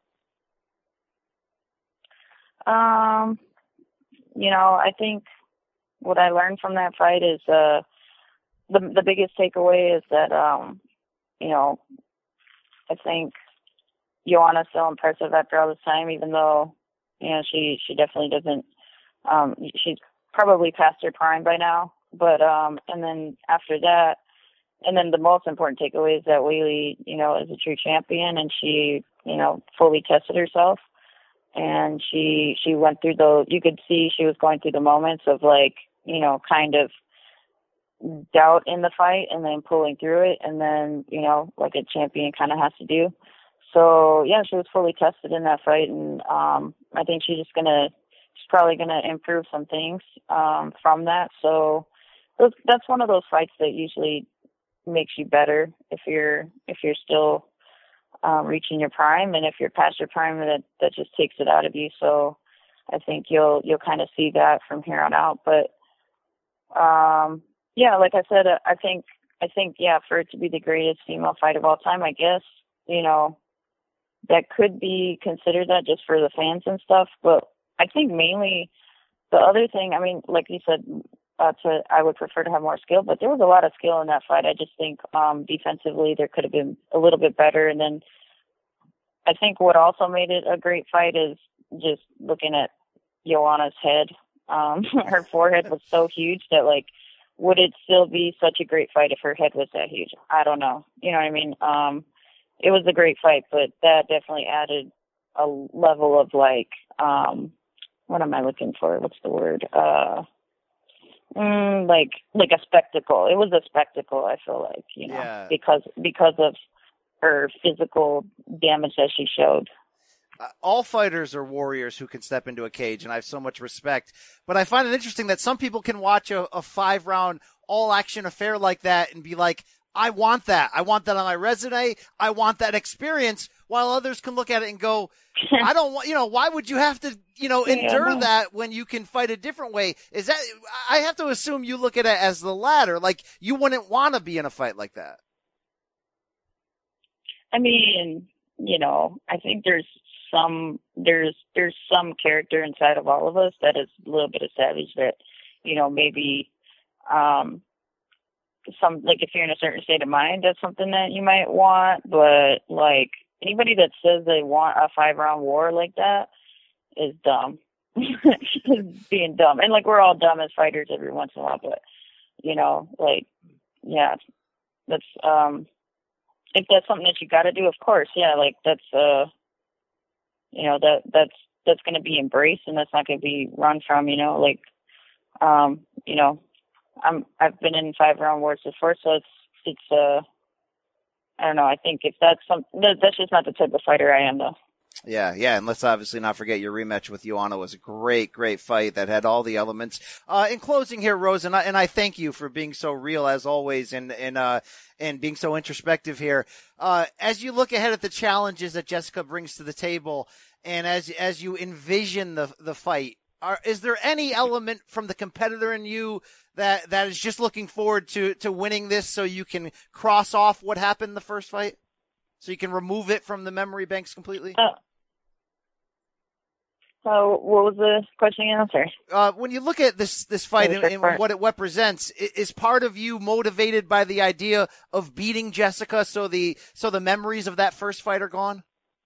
Um, you know, I think what I learned from that fight is, uh, the, the biggest takeaway is that, um, you know, I think Joanna's still impressive after all this time, even though, you know, she, she definitely doesn't, um, she's probably past her prime by now, but, um, and then after that, and then the most important takeaway is that Weili, you know, is a true champion, and she, you know, fully tested herself. And she, she went through the, you could see she was going through the moments of like, you know, kind of doubt in the fight, and then pulling through it. And then, you know, like a champion kind of has to do. So yeah, she was fully tested in that fight. And, um, I think she's just going to she's probably going to improve some things um, from that. So those, that's one of those fights that usually makes you better if you're if you're still um, reaching your prime, and if you're past your prime, that that just takes it out of you. So I think you'll you'll kind of see that from here on out. But um, yeah, like I said, I think I think yeah, for it to be the greatest female fight of all time, I guess you know that could be considered that just for the fans and stuff. But I think mainly the other thing, I mean, like you said. Uh, to, I would prefer to have more skill, but there was a lot of skill in that fight. I just think um, defensively there could have been a little bit better. And then I think what also made it a great fight is just looking at Joanna's head. Um, her forehead was so huge that, like, would it still be such a great fight if her head was that huge? I don't know. You know what I mean? Um, it was a great fight, but that definitely added a level of, like, um, what am I looking for? What's the word? Uh, Mm, like like a spectacle. It was a spectacle, I feel like, you know, yeah. because because of her physical damage that she showed. Uh, all fighters are warriors who can step into a cage, and I have so much respect. But I find it interesting that some people can watch a, a five-round all-action affair like that and be like, I want that. I want that on my resume. I want that experience, while others can look at it and go, I don't want, you know, why would you have to, you know, endure yeah. that when you can fight a different way? Is that, I have to assume you look at it as the latter. Like, you wouldn't want to be in a fight like that. I mean, you know, I think there's some, there's, there's some character inside of all of us that is a little bit of savage that, you know, maybe, um, some, like, if you're in a certain state of mind, that's something that you might want. But, like, anybody that says they want a five round war like that is dumb. Being dumb. And, like, we're all dumb as fighters every once in a while, but, you know, like, yeah, that's, um, if that's something that you got to do, of course, yeah, like, that's, uh, you know, that, that's, that's going to be embraced, and that's not going to be run from, you know, like, um, you know, I'm, I've been in five round wars before, so it's, it's, uh, I don't know. I think if that's some, that, that's just not the type of fighter I am, though. Yeah, yeah, and let's obviously not forget your rematch with Joanna was a great, great fight that had all the elements. Uh, in closing here, Rose, and I, and I thank you for being so real as always, and and uh, and being so introspective here. Uh, as you look ahead at the challenges that Jessica brings to the table, and as as you envision the the fight, are, is there any element from the competitor in you that that is just looking forward to to winning this, so you can cross off what happened in the first fight? So you can remove it from the memory banks completely? Uh, so what was the question again? I'm sorry. Uh, when you look at this this fight and, and what it represents, is part of you motivated by the idea of beating Jessica so the so the memories of that first fight are gone?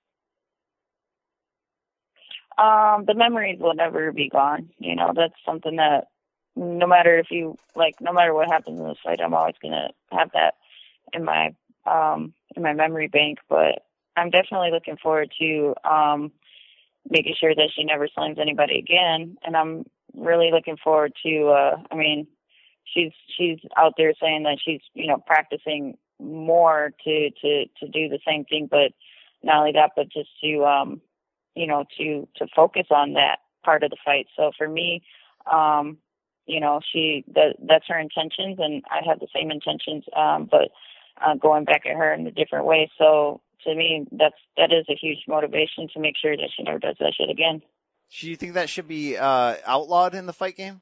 Um, the memories will never be gone. You know, that's something that no matter if you, like, no matter what happens in this fight, I'm always going to have that in my um in my memory bank. But I'm definitely looking forward to um making sure that she never slams anybody again. And I'm really looking forward to uh I mean she's she's out there saying that she's, you know, practicing more to to to do the same thing, but not only that, but just to um you know to to focus on that part of the fight. So for me, um you know, she that that's her intentions, and I have the same intentions, um but Uh, going back at her in a different way. So to me, that's that is a huge motivation to make sure that she never does that shit again. Do you think that should be uh, outlawed in the fight game?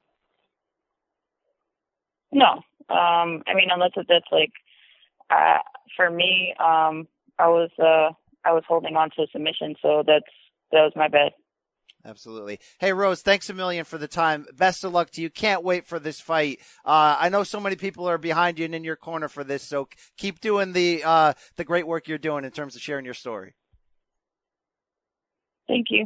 No, um, I mean, unless it, that's like uh, for me, um, I was uh, I was holding on to a submission, so that's that was my bad. Absolutely. Hey, Rose, thanks a million for the time. Best of luck to you. Can't wait for this fight. Uh, I know so many people are behind you and in your corner for this, so keep doing the uh, the great work you're doing in terms of sharing your story. Thank you.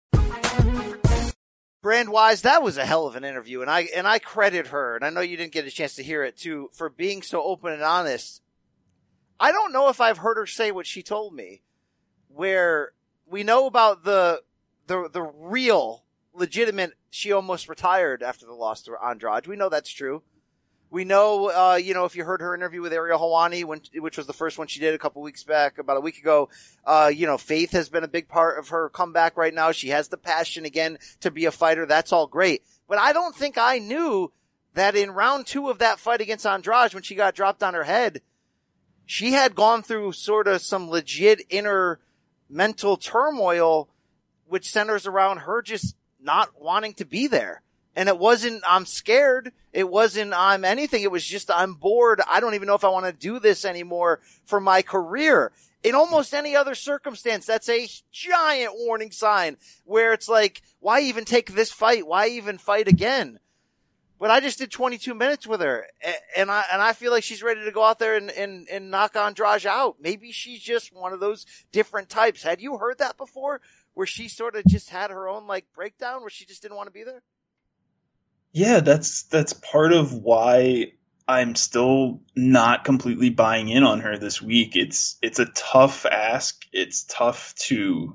Brand-wise, that was a hell of an interview, and I and I credit her, and I know you didn't get a chance to hear it too, for being so open and honest. I don't know if I've heard her say what she told me, where we know about the The the real, legitimate, she almost retired after the loss to Andrade. We know that's true. We know, uh, you know, if you heard her interview with Ariel Helwani, when, which was the first one she did a couple weeks back, about a week ago, uh, you know, faith has been a big part of her comeback right now. She has the passion again to be a fighter. That's all great. But I don't think I knew that in round two of that fight against Andrade, when she got dropped on her head, she had gone through sort of some legit inner mental turmoil, which centers around her just not wanting to be there. And it wasn't, I'm scared. It wasn't, I'm anything. It was just, I'm bored. I don't even know if I want to do this anymore for my career. In almost any other circumstance, that's a giant warning sign where it's like, why even take this fight? Why even fight again? But I just did twenty-two minutes with her, and I and I feel like she's ready to go out there and, and, and knock Andrade out. Maybe she's just one of those different types. Had you heard that before, where she sort of just had her own like breakdown, where she just didn't want to be there? Yeah, that's that's part of why I'm still not completely buying in on her this week. It's it's a tough ask. It's tough to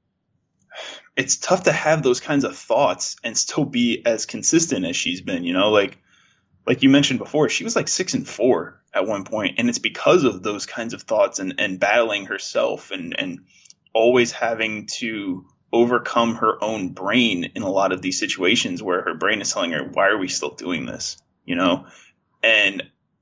it's tough to have those kinds of thoughts and still be as consistent as she's been, you know, like like you mentioned before, she was like six and four at one point, and it's because of those kinds of thoughts and, and battling herself and, and always having to overcome her own brain in a lot of these situations where her brain is telling her, why are we still doing this? You know? And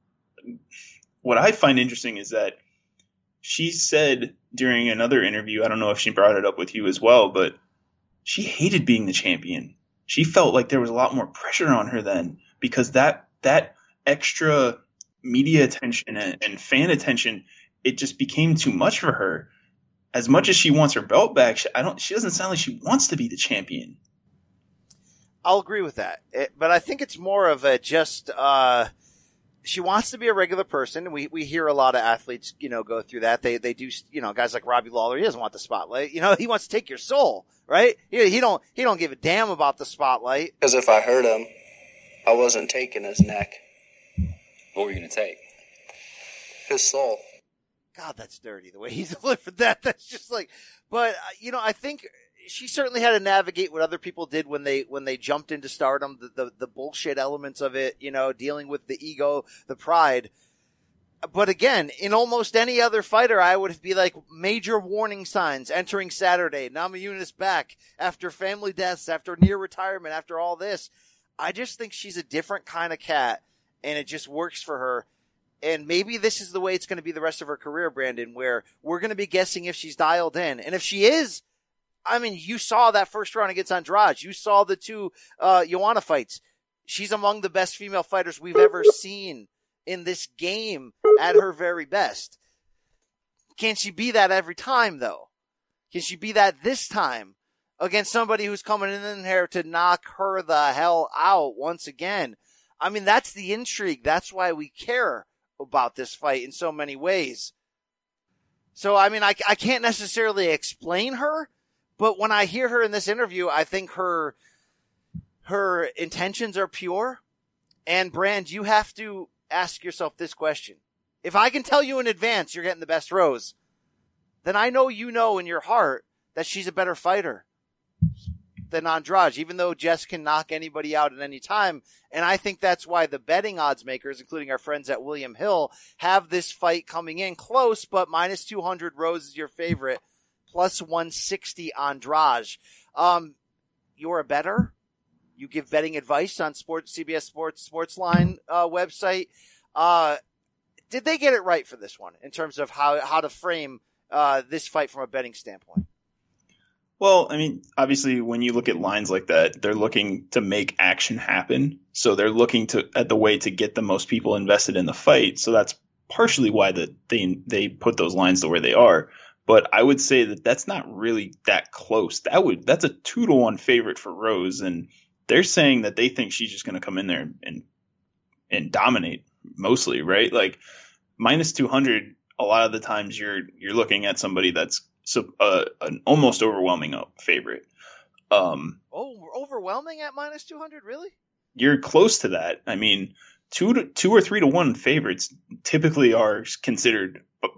what I find interesting is that she said during another interview, I don't know if she brought it up with you as well, but she hated being the champion. She felt like there was a lot more pressure on her then, because that, that extra media attention and, and fan attention, it just became too much for her. As much as she wants her belt back, she, I don't. She doesn't sound like she wants to be the champion. I'll agree with that, it, but I think it's more of a just. Uh, she wants to be a regular person. We we hear a lot of athletes, you know, go through that. They they do, you know, guys like Robbie Lawler. He doesn't want the spotlight. You know, he wants to take your soul, right? He, he don't he don't give a damn about the spotlight. Because if I hurt him, I wasn't taking his neck. What were you gonna take? His soul. God, that's dirty, the way he delivered that. That's just like, but, you know, I think she certainly had to navigate what other people did when they, when they jumped into stardom, the, the, the bullshit elements of it, you know, dealing with the ego, the pride. But again, in almost any other fighter, I would be like major warning signs entering Saturday. Namajunas back after family deaths, after near retirement, after all this. I just think she's a different kind of cat, and it just works for her. And maybe this is the way it's going to be the rest of her career, Brandon, where we're going to be guessing if she's dialed in. And if she is, I mean, you saw that first round against Andrade. You saw the two uh, Joanna fights. She's among the best female fighters we've ever seen in this game at her very best. Can she be that every time, though? Can she be that this time against somebody who's coming in here to knock her the hell out once again? I mean, that's the intrigue. That's why we care about this fight in so many ways. So, I mean, I, I can't necessarily explain her, but when I hear her in this interview, I think her, her intentions are pure. And Brand, you have to ask yourself this question. If I can tell you in advance you're getting the best Rose, then I know you know in your heart that she's a better fighter than Andrade, even though Jess can knock anybody out at any time. And I think that's why the betting odds makers, including our friends at William Hill, have this fight coming in close, but minus two hundred Rose is your favorite, plus one sixty Andrade. Um, you're a bettor. You give betting advice on Sports, C B S Sports Sportsline uh, website. Uh, did they get it right for this one in terms of how, how to frame uh, this fight from a betting standpoint? Well, I mean, obviously, when you look at lines like that, they're looking to make action happen. So they're looking to at the way to get the most people invested in the fight. So that's partially why the, they they put those lines to where they are. But I would say that that's not really that close. That would that's a two to one favorite for Rose, and they're saying that they think she's just going to come in there and and dominate mostly, right? Like minus two hundred. A lot of the times you're you're looking at somebody that's So uh, an almost overwhelming favorite. Um, oh, overwhelming at minus two hundred, really? You're close to that. I mean, two to two or three to one favorites typically are considered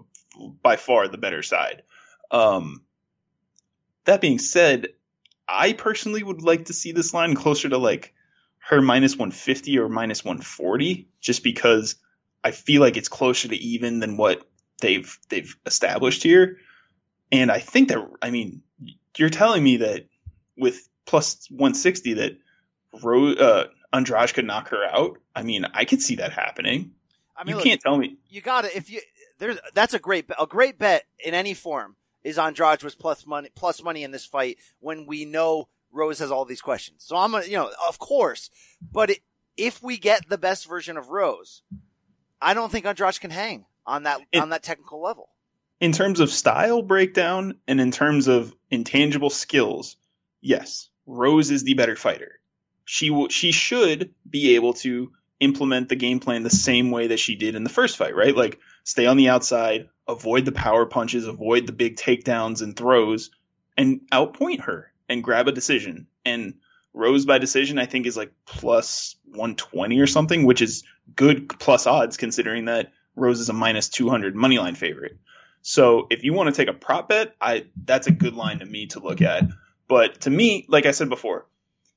by far the better side. Um, that being said, I personally would like to see this line closer to like her minus one fifty or minus one forty, just because I feel like it's closer to even than what they've they've established here. And I think that, I mean, you're telling me that with plus one sixty that Ro- uh, Andrade could knock her out. I mean, I could see that happening. I mean, you look, can't tell me. You got to if you there's that's a great a great bet in any form is Andrade was plus money plus money in this fight when we know Rose has all these questions. So I'm gonna, you know, of course, but it, if we get the best version of Rose, I don't think Andrade can hang on that in, on that technical level. In terms of style breakdown and in terms of intangible skills, yes, Rose is the better fighter. She will, she should be able to implement the game plan the same way that she did in the first fight, right? Like stay on the outside, avoid the power punches, avoid the big takedowns and throws, and outpoint her and grab a decision. And Rose by decision, I think, is like plus one twenty or something, which is good plus odds considering that Rose is a minus two hundred moneyline favorite. So if you want to take a prop bet, I that's a good line to me to look at. But to me, like I said before,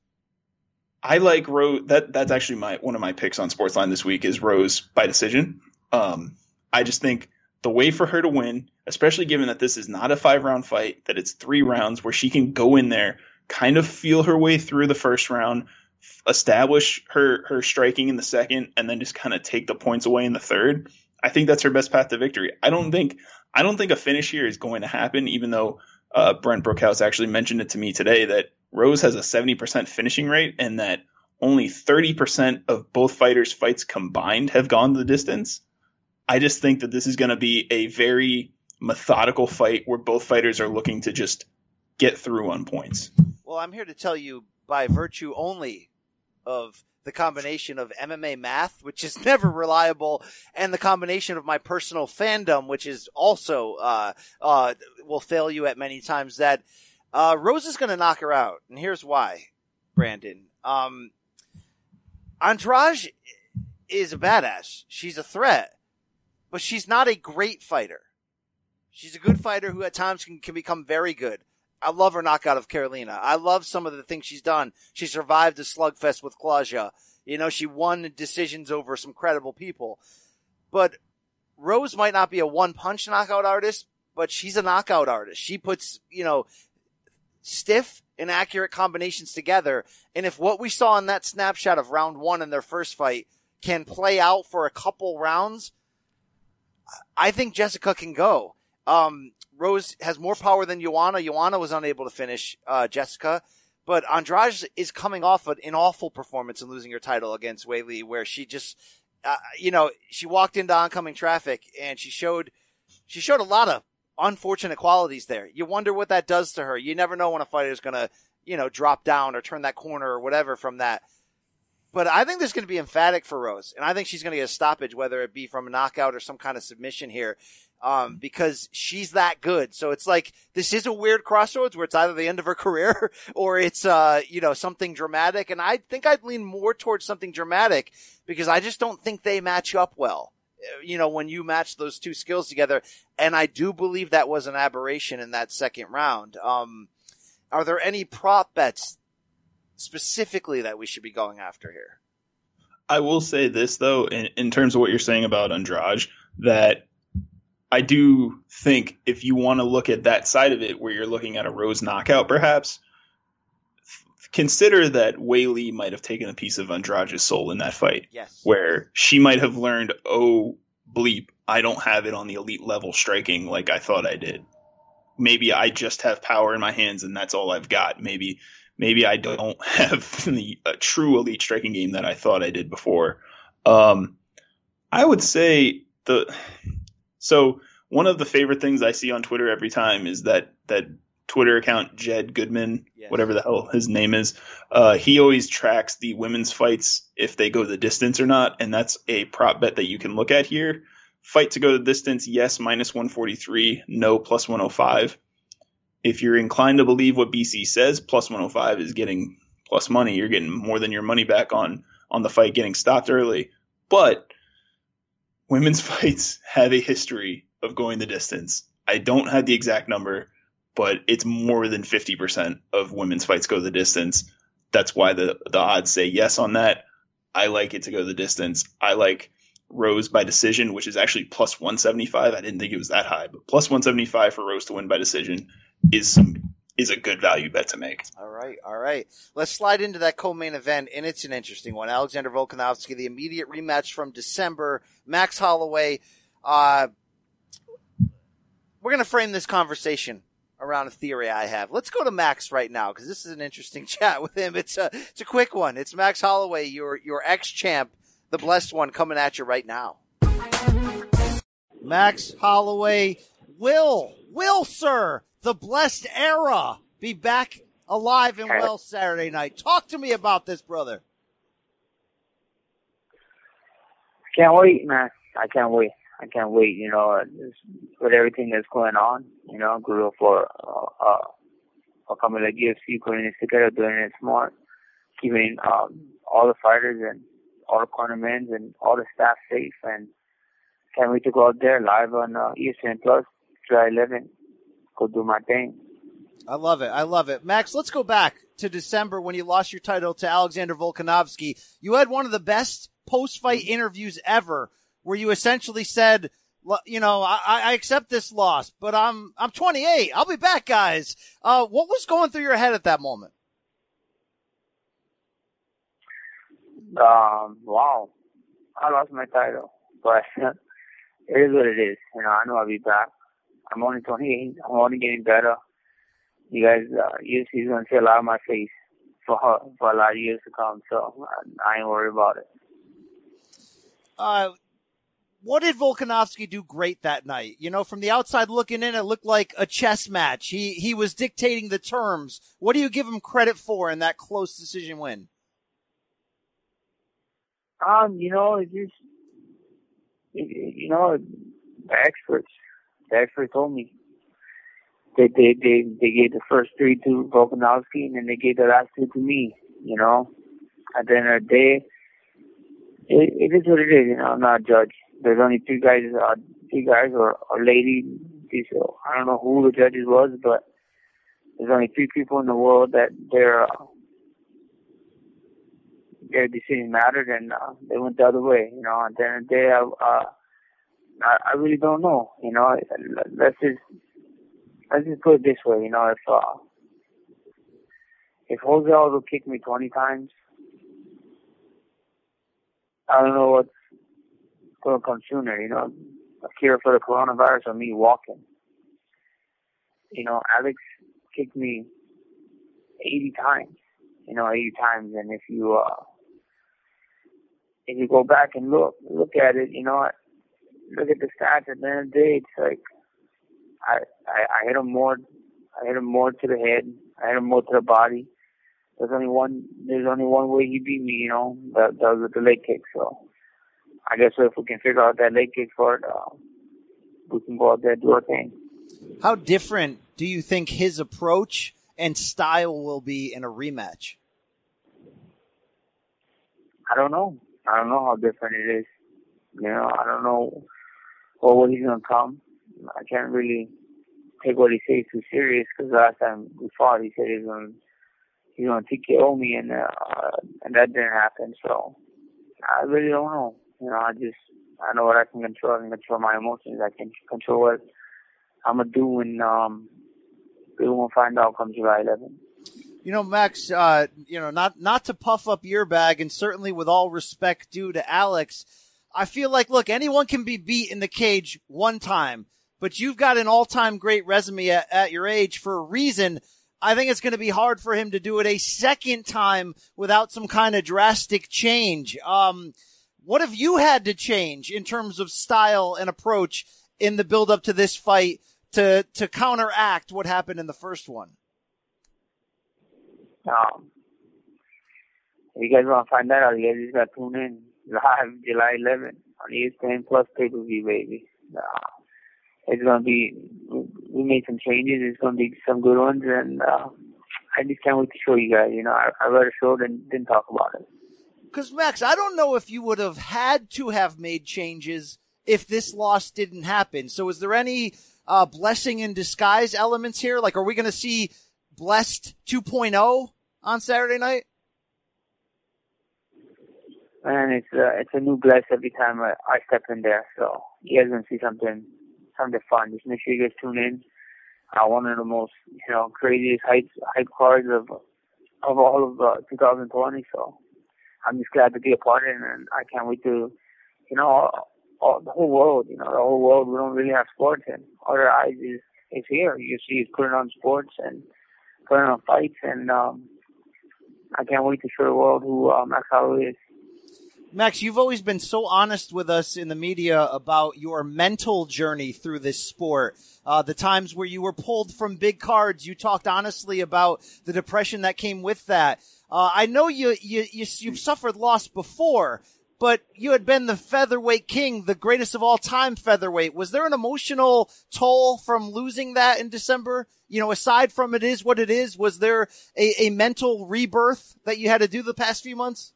I like Rose. That that's actually my one of my picks on Sportsline this week is Rose by decision. Um, I just think the way for her to win, especially given that this is not a five round fight, that it's three rounds where she can go in there, kind of feel her way through the first round, establish her her striking in the second, and then just kind of take the points away in the third. I think that's her best path to victory. I don't think I don't think a finish here is going to happen, even though uh, Brent Brookhouse actually mentioned it to me today that Rose has a seventy percent finishing rate and that only thirty percent of both fighters' fights combined have gone the distance. I just think that this is going to be a very methodical fight where both fighters are looking to just get through on points. Well, I'm here to tell you by virtue only of the combination of M M A math, which is never reliable, and the combination of my personal fandom, which is also uh, uh, will fail you at many times, that uh, Rose is going to knock her out. And here's why, Brandon. Um, Andrade is a badass. She's a threat, but she's not a great fighter. She's a good fighter who at times can, can become very good. I love her knockout of Carolina. I love some of the things she's done. She survived a slugfest with Claudia. You know, she won decisions over some credible people. But Rose might not be a one-punch knockout artist, but she's a knockout artist. She puts, you know, stiff and accurate combinations together. And if what we saw in that snapshot of round one in their first fight can play out for a couple rounds, I think Jessica can go. Um, Rose has more power than Joanna. Joanna was unable to finish uh, Jessica. But Andrade is coming off an awful performance in losing her title against Weili, where she just, uh, you know, she walked into oncoming traffic and she showed, she showed a lot of unfortunate qualities there. You wonder what that does to her. You never know when a fighter is going to, you know, drop down or turn that corner or whatever from that. But I think this is going to be emphatic for Rose. And I think she's going to get a stoppage, whether it be from a knockout or some kind of submission here. Um, because she's that good. So it's like, this is a weird crossroads where it's either the end of her career or it's, uh, you know, something dramatic. And I think I'd lean more towards something dramatic because I just don't think they match up well, you know, when you match those two skills together. And I do believe that was an aberration in that second round. Um, are there any prop bets specifically that we should be going after here? I will say this though, in, in terms of what you're saying about Andrade, that I do think if you want to look at that side of it where you're looking at a Rose knockout, perhaps consider that Weili might have taken a piece of Andrade's soul in that fight. Yes. Where she might have learned, oh, bleep, I don't have it on the elite level striking like I thought I did. Maybe I just have power in my hands and that's all I've got. Maybe maybe I don't have the a true elite striking game that I thought I did before. Um, I would say the... So one of the favorite things I see on Twitter every time is that that Twitter account, Jed Goodman, yes. whatever the hell his name is. Uh, he always tracks the women's fights if they go the distance or not, and that's a prop bet that you can look at here. Fight to go the distance, yes, minus one forty-three, no, plus one oh five. If you're inclined to believe what B C says, plus one oh five is getting plus money. You're getting more than your money back on on the fight getting stopped early. But women's fights have a history of going the distance. I don't have the exact number, but it's more than fifty percent of women's fights go the distance. that's why the the odds say yes on that. I like it to go the distance. I like Rose by decision, which is actually plus one seventy-five. I didn't think it was that high, but plus one seventy-five for Rose to win by decision is some is a good value bet to make. All right, all right. Let's slide into that co-main event, and it's an interesting one. Alexander Volkanovski, the immediate rematch from December. Max Holloway. Uh, we're going to frame this conversation around a theory I have. Let's go to Max right now, because this is an interesting chat with him. It's a it's a quick one. It's Max Holloway, your your ex-champ, the blessed one, coming at you right now. Max Holloway will, will, sir, the blessed era, be back alive and well Saturday night. Talk to me about this, brother. I can't wait, man. I can't wait. I can't wait, you know, with everything that's going on. You know, I grew up for uh, uh, a company like U F C, putting it together, doing it smart, keeping um, all the fighters and all the cornermen and all the staff safe, and can't wait to go out there live on uh, E S P N Plus, July eleventh. Go do my thing. I love it. I love it. Max, let's go back to December when you lost your title to Alexander Volkanovski. You had one of the best post-fight interviews ever, where you essentially said, you know, I, I accept this loss, but I'm I'm twenty-eight. I'll be back, guys. Uh, what was going through your head at that moment? Um, wow. I lost my title, but it is what it is. You know, I know I'll be back. I'm only twenty-eight. I'm only getting better. You guys, uh, U F C is going to see a lot of my face for for a lot of years to come, so I, I ain't worried about it. Uh, what did Volkanovski do great that night? You know, from the outside looking in, it looked like a chess match. He he was dictating the terms. What do you give him credit for in that close decision win? Um, you know, it just, it, you know, the experts, the experts told me. They, they, they, they gave the first three to Volkanovski, and then they gave the last two to me, you know. At the end of the day, it, it is what it is, you know. I'm not a judge. There's only three guys, uh, three guys or, or lady. So I don't know who the judges was, but there's only three people in the world that their uh, their decision mattered, and uh, they went the other way, you know. At the end of the day, I, uh, I, I really don't know, you know. Let's just let's just put it this way, you know. If uh, if Jose Aldo kicked me twenty times, I don't know what's going to come sooner, you know, a cure for the coronavirus or me walking. You know, Alex kicked me eighty times, you know, eighty times. And if you, uh, if you go back and look, look at it, you know, look at the stats at the end of the day, it's like, I, I, I hit him more, I hit him more to the head, I hit him more to the body. There's only one, there's only one way he beat me, you know, that, that was with the leg kick. So I guess if we can figure out that leg kick for it, uh, we can go out there and do our thing. How different do you think his approach and style will be in a rematch? I don't know. I don't know how different it is. You know, I don't know what way he's going to come. I can't really take what he says too serious, because last time we fought, he said he's going he's going to T K O me, and, uh, and that didn't happen. So I really don't know. You know, I just, I know what I can control. I can control my emotions. I can control what I'm going to do when um, we won't find out come July eleventh. You know, Max, uh, you know, not, not to puff up your bag, and certainly with all respect due to Alex, I feel like, look, anyone can be beat in the cage one time, but you've got an all-time great resume at, at your age for a reason. I think it's going to be hard for him to do it a second time without some kind of drastic change. Um, What have you had to change in terms of style and approach in the build-up to this fight to to counteract what happened in the first one? Um, if you guys want to find that out, you guys just got to tune in live July eleventh on E S P N Plus pay-per-view, baby. Uh, it's going to be, we made some changes. It's going to be some good ones, and uh, I just can't wait to show you guys. You know, I, I read a show and didn't talk about it. Because, Max, I don't know if you would have had to have made changes if this loss didn't happen. So is there any uh, blessing in disguise elements here? Like, are we going to see Blessed two point oh on Saturday night? man, it's uh, it's a new bless every time I, I step in there. So you guys gonna see something something fun. Just make sure you guys tune in. Uh, one of the most you know craziest hype hype cards of of all of uh, two thousand twenty. So I'm just glad to be a part of it, and I can't wait to you know all, all, the whole world. You know the whole world. We don't really have sports, and all our eyes is is here. You see, is putting on sports and putting on fights, and um, I can't wait to show the world who uh, Max Holloway is. Max, you've always been so honest with us in the media about your mental journey through this sport. Uh, the times where you were pulled from big cards, you talked honestly about the depression that came with that. Uh, I know you, you, you, you've suffered loss before, but you had been the featherweight king, the greatest of all time featherweight. Was there an emotional toll from losing that in December? You know, aside from it is what it is, was there a, a mental rebirth that you had to do the past few months?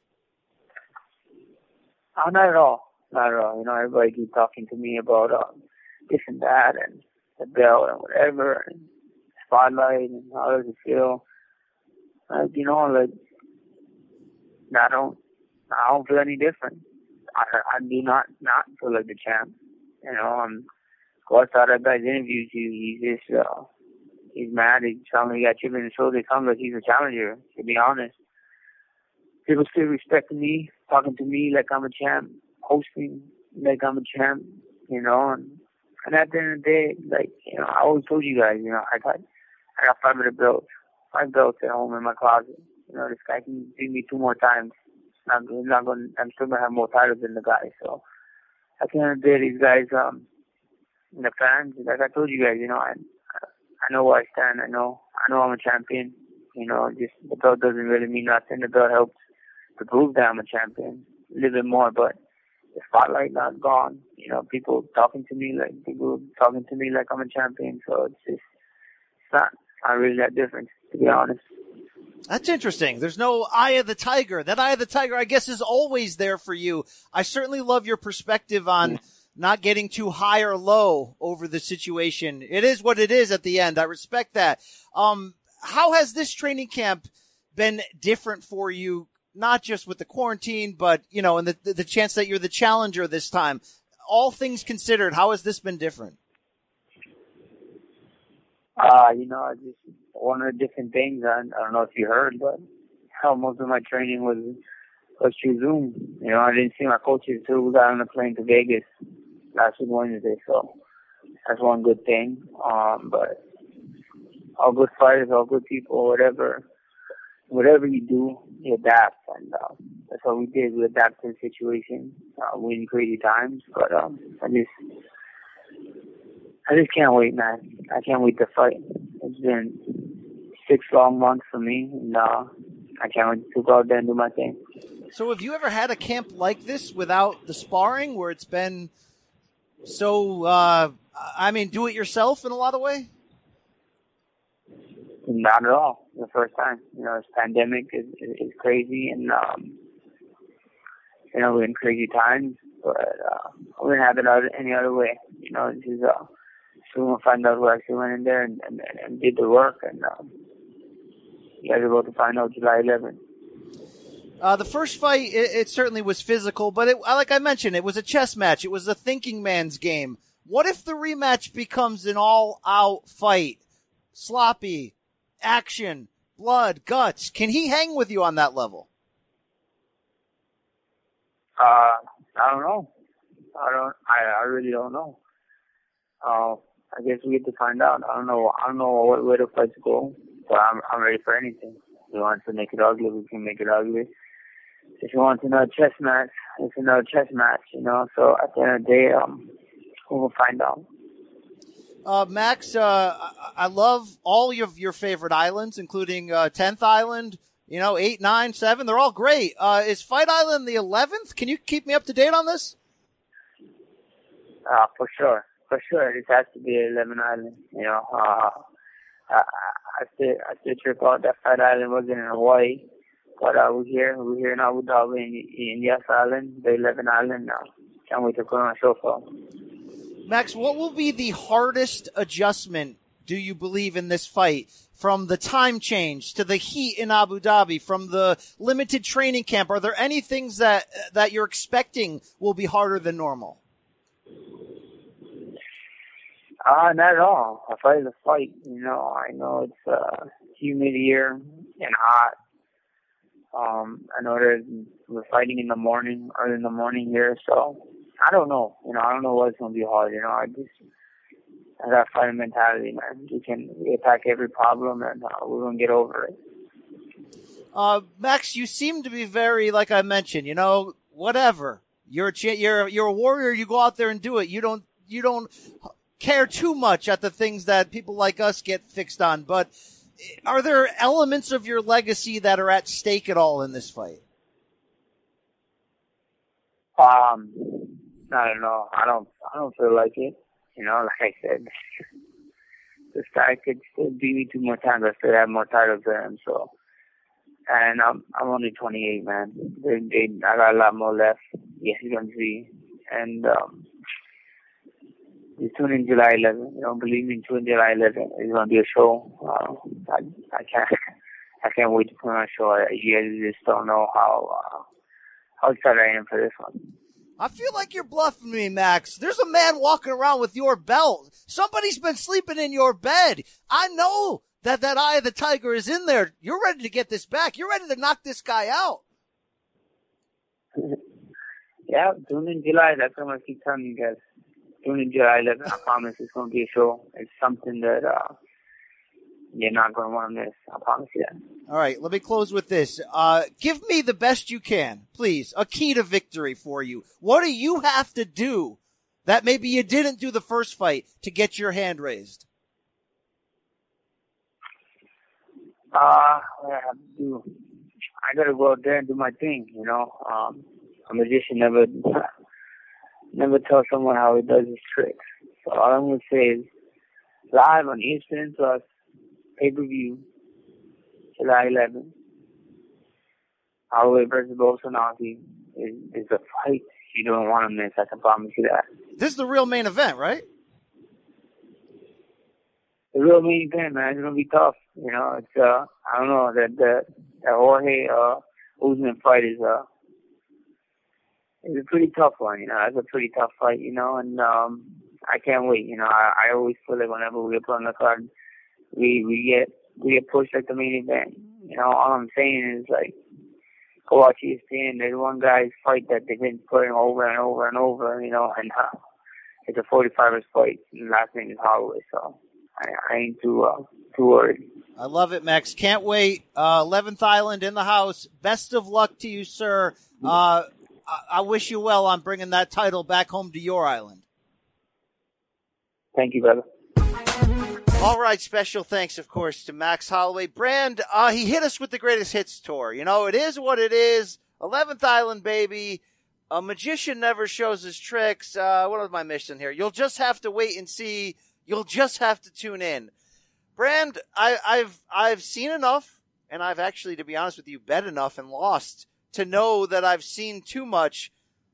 Uh, not at all. Not at all. You know, everybody keep talking to me about um, this and that and the belt and whatever and spotlight and how does it feel. Uh, you know, like, I don't, I don't feel any different. I, I do not, not feel like the champ. You know, um, of course, out of that guy's interviews, he, he's just, uh, he's mad. He sounds like he got chip in his shoulder. It sounds like he's a challenger, to be honest. People still respecting me, talking to me like I'm a champ, hosting like I'm a champ, you know. And, and at the end of the day, like, you know, I always told you guys, you know, I got I got five of the belts, five belts at home in my closet. You know, this guy can beat me two more times. I'm not going. I'm still gonna have more titles than the guy. So at the end of the day, these guys, um, the fans, like I told you guys, you know, I I know where I stand. I know I know I'm a champion. You know, just the belt doesn't really mean nothing. The belt helps to prove that I'm a champion a little bit more, but the spotlight not gone. You know, people talking to me like people talking to me like I'm a champion. So it's just it's not not really that different, to be honest. That's interesting. There's no eye of the tiger. That eye of the tiger, I guess, is always there for you. I certainly love your perspective on yeah. not getting too high or low over the situation. It is what it is at the end. I respect that. Um, how has this training camp been different for you? Not just with the quarantine, but, you know, and the, the the chance that you're the challenger this time. All things considered, how has this been different? Uh, you know, just one of the different things, I, I don't know if you heard, but how most of my training was, was through Zoom. You know, I didn't see my coaches until we got on the plane to Vegas last week Wednesday, so that's one good thing. Um, but all good fighters, all good people, whatever. Whatever you do, you adapt, and uh, that's what we did. We adapted to the situation. Uh, we're in crazy times, but um, I just, I just can't wait, man. I can't wait to fight. It's been six long months for me, and uh, I can't wait to go out there and do my thing. So, have you ever had a camp like this without the sparring, where it's been so? Uh, I mean, do it yourself in a lot of ways. Not at all. The first time, you know, this pandemic is is, is crazy, and um, you know, we're in crazy times. But uh, we didn't have it out any other way. You know, this is uh, soon we'll find out who actually went in there and and, and did the work, and um, you guys are about to find out July eleventh. Uh, the first fight, it, it certainly was physical, but it, like I mentioned, it was a chess match. It was a thinking man's game. What if the rematch becomes an all-out fight? Sloppy. Action, blood, guts. Can he hang with you on that level? Uh, I don't know. I don't. I, I really don't know. Uh, I guess we get to find out. I don't know. I don't know what way the fights go, but I'm I'm ready for anything. If you want to make it ugly, we can make it ugly. If you want another chess match, it's another chess match. You know. So at the end of the day, um, we will find out. Uh, Max, uh, I love all of your favorite islands, including uh, tenth Island, you know, eight, nine, seven. They're all great. Uh, is Fight Island the eleventh? Can you keep me up to date on this? Uh, for sure. For sure. This has to be eleven Island. You know, uh, I, I still, I still trip out that Fight Island wasn't in Hawaii. But uh, we're here. We're here in Abu Dhabi in, in Yas Island, the eleven Island now. Can't wait to put on a show for them. Max, what will be the hardest adjustment do you believe in this fight? From the time change to the heat in Abu Dhabi, from the limited training camp, are there any things that that you're expecting will be harder than normal? Uh, not at all. A fight is a fight. You know, I know it's uh, humid here and hot. Um, I know there's, we're fighting in the morning, early in the morning here, so I don't know. You know, I don't know what's going to be hard. You know, I just, I got fighting mentality, man. We can we attack every problem, and uh, we're going to get over it. Uh, Max, you seem to be very, like I mentioned, you know, whatever. You're a, you're, you're a warrior. You go out there and do it. You don't, you don't care too much at the things that people like us get fixed on. But are there elements of your legacy that are at stake at all in this fight? Um, I don't know. I don't, I don't feel like it. You know, like I said, this guy could still beat me two more times. I still have more titles than him, so. And I'm I'm only twenty-eight, man. They, they, I got a lot more left. Yes, you're gonna see. And um, you tune in July eleventh. You know, believe me, tune in July eleventh. It's gonna be a show. Uh, I I can't I can't wait to put on a show. You guys just don't know how uh, how excited I am for this one. I feel like you're bluffing me, Max. There's a man walking around with your belt. Somebody's been sleeping in your bed. I know that that eye of the tiger is in there. You're ready to get this back. You're ready to knock this guy out. Yeah, tune in July. That's what I'm going to keep telling you guys. Tune in July eleventh. I promise it's going to be a show. It's something that uh, you're not going to want to miss. I promise you that. All right, let me close with this. Uh, give me the best you can, please. A key to victory for you. What do you have to do that maybe you didn't do the first fight to get your hand raised? Uh, what I have to do, I gotta go out there and do my thing, you know. Um, a magician never, never tells someone how he does his tricks. So all I'm gonna say is, live on E S P N Plus, pay-per-view, July eleventh, Holloway versus Bolsonaro is, is a fight you don't want to miss. I can promise you that. This is the real main event, right? The real main event, man. It's gonna be tough. You know, it's uh, I don't know that that that Jorge uh, Usman fight is uh, is a pretty tough one. You know, it's a pretty tough fight. You know, and um, I can't wait. You know, I, I always feel like whenever we get put on the card, we we get we get pushed like the main event. You know, all I'm saying is like, go watch E S P N. There's one guy's fight that they've been putting over and over and over. You know, and uh, it's a forty-five-er fight. And the last name is Holloway, so. I, I ain't too uh, too worried. I love it, Max. Can't wait. Uh, eleventh Island in the house. Best of luck to you, sir. Uh, I, I wish you well on bringing that title back home to your island. Thank you, brother. All right, special thanks, of course, to Max Holloway. Brand, uh, he hit us with the Greatest Hits tour. You know, it is what it is. eleventh Island, baby. A magician never shows his tricks. Uh, what was my mission here? You'll just have to wait and see. You'll just have to tune in. Brand, I, I've I've seen enough, and I've actually, to be honest with you, bet enough and lost to know that I've seen too much.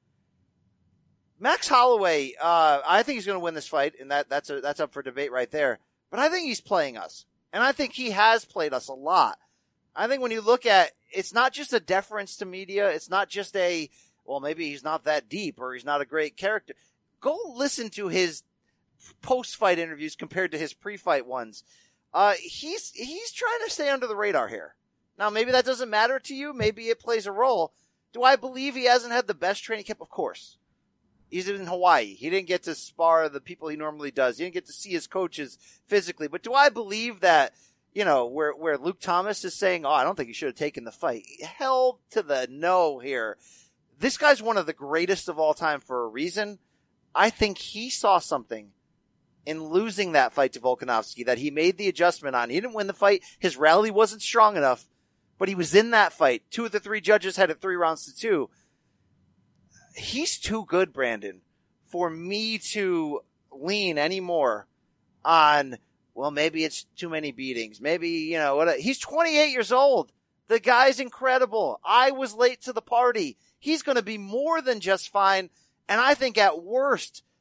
Max Holloway, uh, I think he's going to win this fight, and that that's a, that's up for debate right there. But I think he's playing us, and I think he has played us a lot. I think when you look at, it's not just a deference to media. It's not just a, well, maybe he's not that deep or he's not a great character. Go listen to his post-fight interviews compared to his pre-fight ones. Uh, he's, he's trying to stay under the radar here. Now, maybe that doesn't matter to you. Maybe it plays a role. Do I believe he hasn't had the best training camp? Of course. He's in Hawaii. He didn't get to spar the people he normally does. He didn't get to see his coaches physically. But do I believe that, you know, where, where Luke Thomas is saying, oh, I don't think he should have taken the fight. Hell to the no here. This guy's one of the greatest of all time for a reason. I think he saw something in losing that fight to Volkanovski that he made the adjustment on. He didn't win the fight. His rally wasn't strong enough, but he was in that fight. Two of the three judges had it three rounds to two. He's too good, Brandon, for me to lean anymore on, well, maybe it's too many beatings. Maybe, you know, what? He's twenty-eight years old. The guy's incredible. I was late to the party. He's going to be more than just fine. And I think at worst,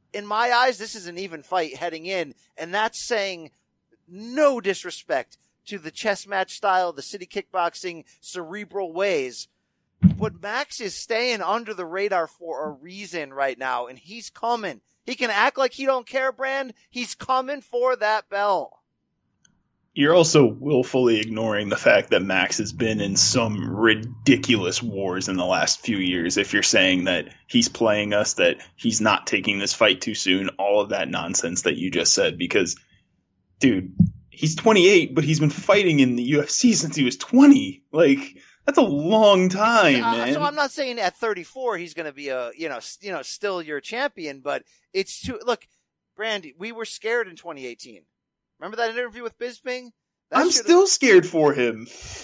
in my eyes, this is an even fight heading in, and that's saying no disrespect to the chess match style, the city kickboxing, cerebral ways. But Max is staying under the radar for a reason right now, and he's coming. He can act like he don't care, Brand. He's coming for that belt. You're also willfully ignoring the fact that Max has been in some ridiculous wars in the last few years. If you're saying that he's playing us, that he's not taking this fight too soon, all of that nonsense that you just said, because, dude, he's twenty-eight, but he's been fighting in the U F C since he was twenty. Like, that's a long time, so, man. So I'm not saying at thirty-four he's going to be a, you know, you know, still your champion, but it's too, look, Brandy, we were scared in twenty eighteen. Remember that interview with Bisping? That I'm still scared for him.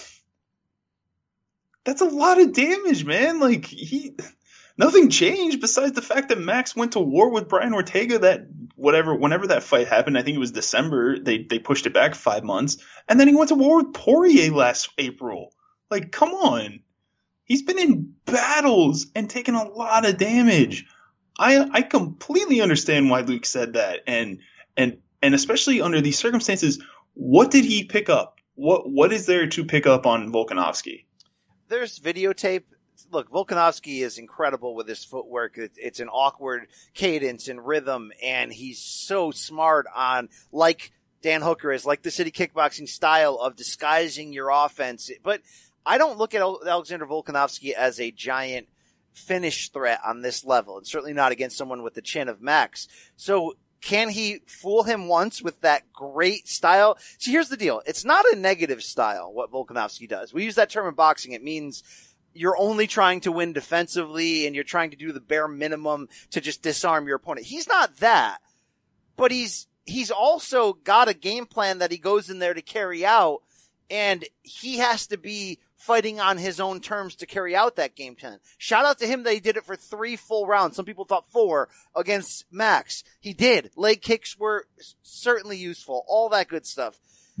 That's a lot of damage, man. Like, he, nothing changed besides the fact that Max went to war with Brian Ortega. That whatever, whenever that fight happened, I think it was December. They they pushed it back five months, and then he went to war with Poirier last April. Like, come on, he's been in battles and taken a lot of damage. I I completely understand why Luke said that, and and. And especially under these circumstances, what did he pick up? What What is there to pick up on Volkanovski? There's videotape. Look, Volkanovski is incredible with his footwork. It's an awkward cadence and rhythm, and he's so smart on, like Dan Hooker is, like the city kickboxing style of disguising your offense. But I don't look at Alexander Volkanovski as a giant finish threat on this level, and certainly not against someone with the chin of Max. So can he fool him once with that great style? See, here's the deal. It's not a negative style, what Volkanovski does. We use that term in boxing. It means you're only trying to win defensively and you're trying to do the bare minimum to just disarm your opponent. He's not that, but he's, he's also got a game plan that he goes in there to carry out, and he has to be fighting on his own terms to carry out that game plan. Shout out to him that he did it for three full rounds. Some people thought four against Max. He did. Leg kicks were certainly useful. All that good stuff.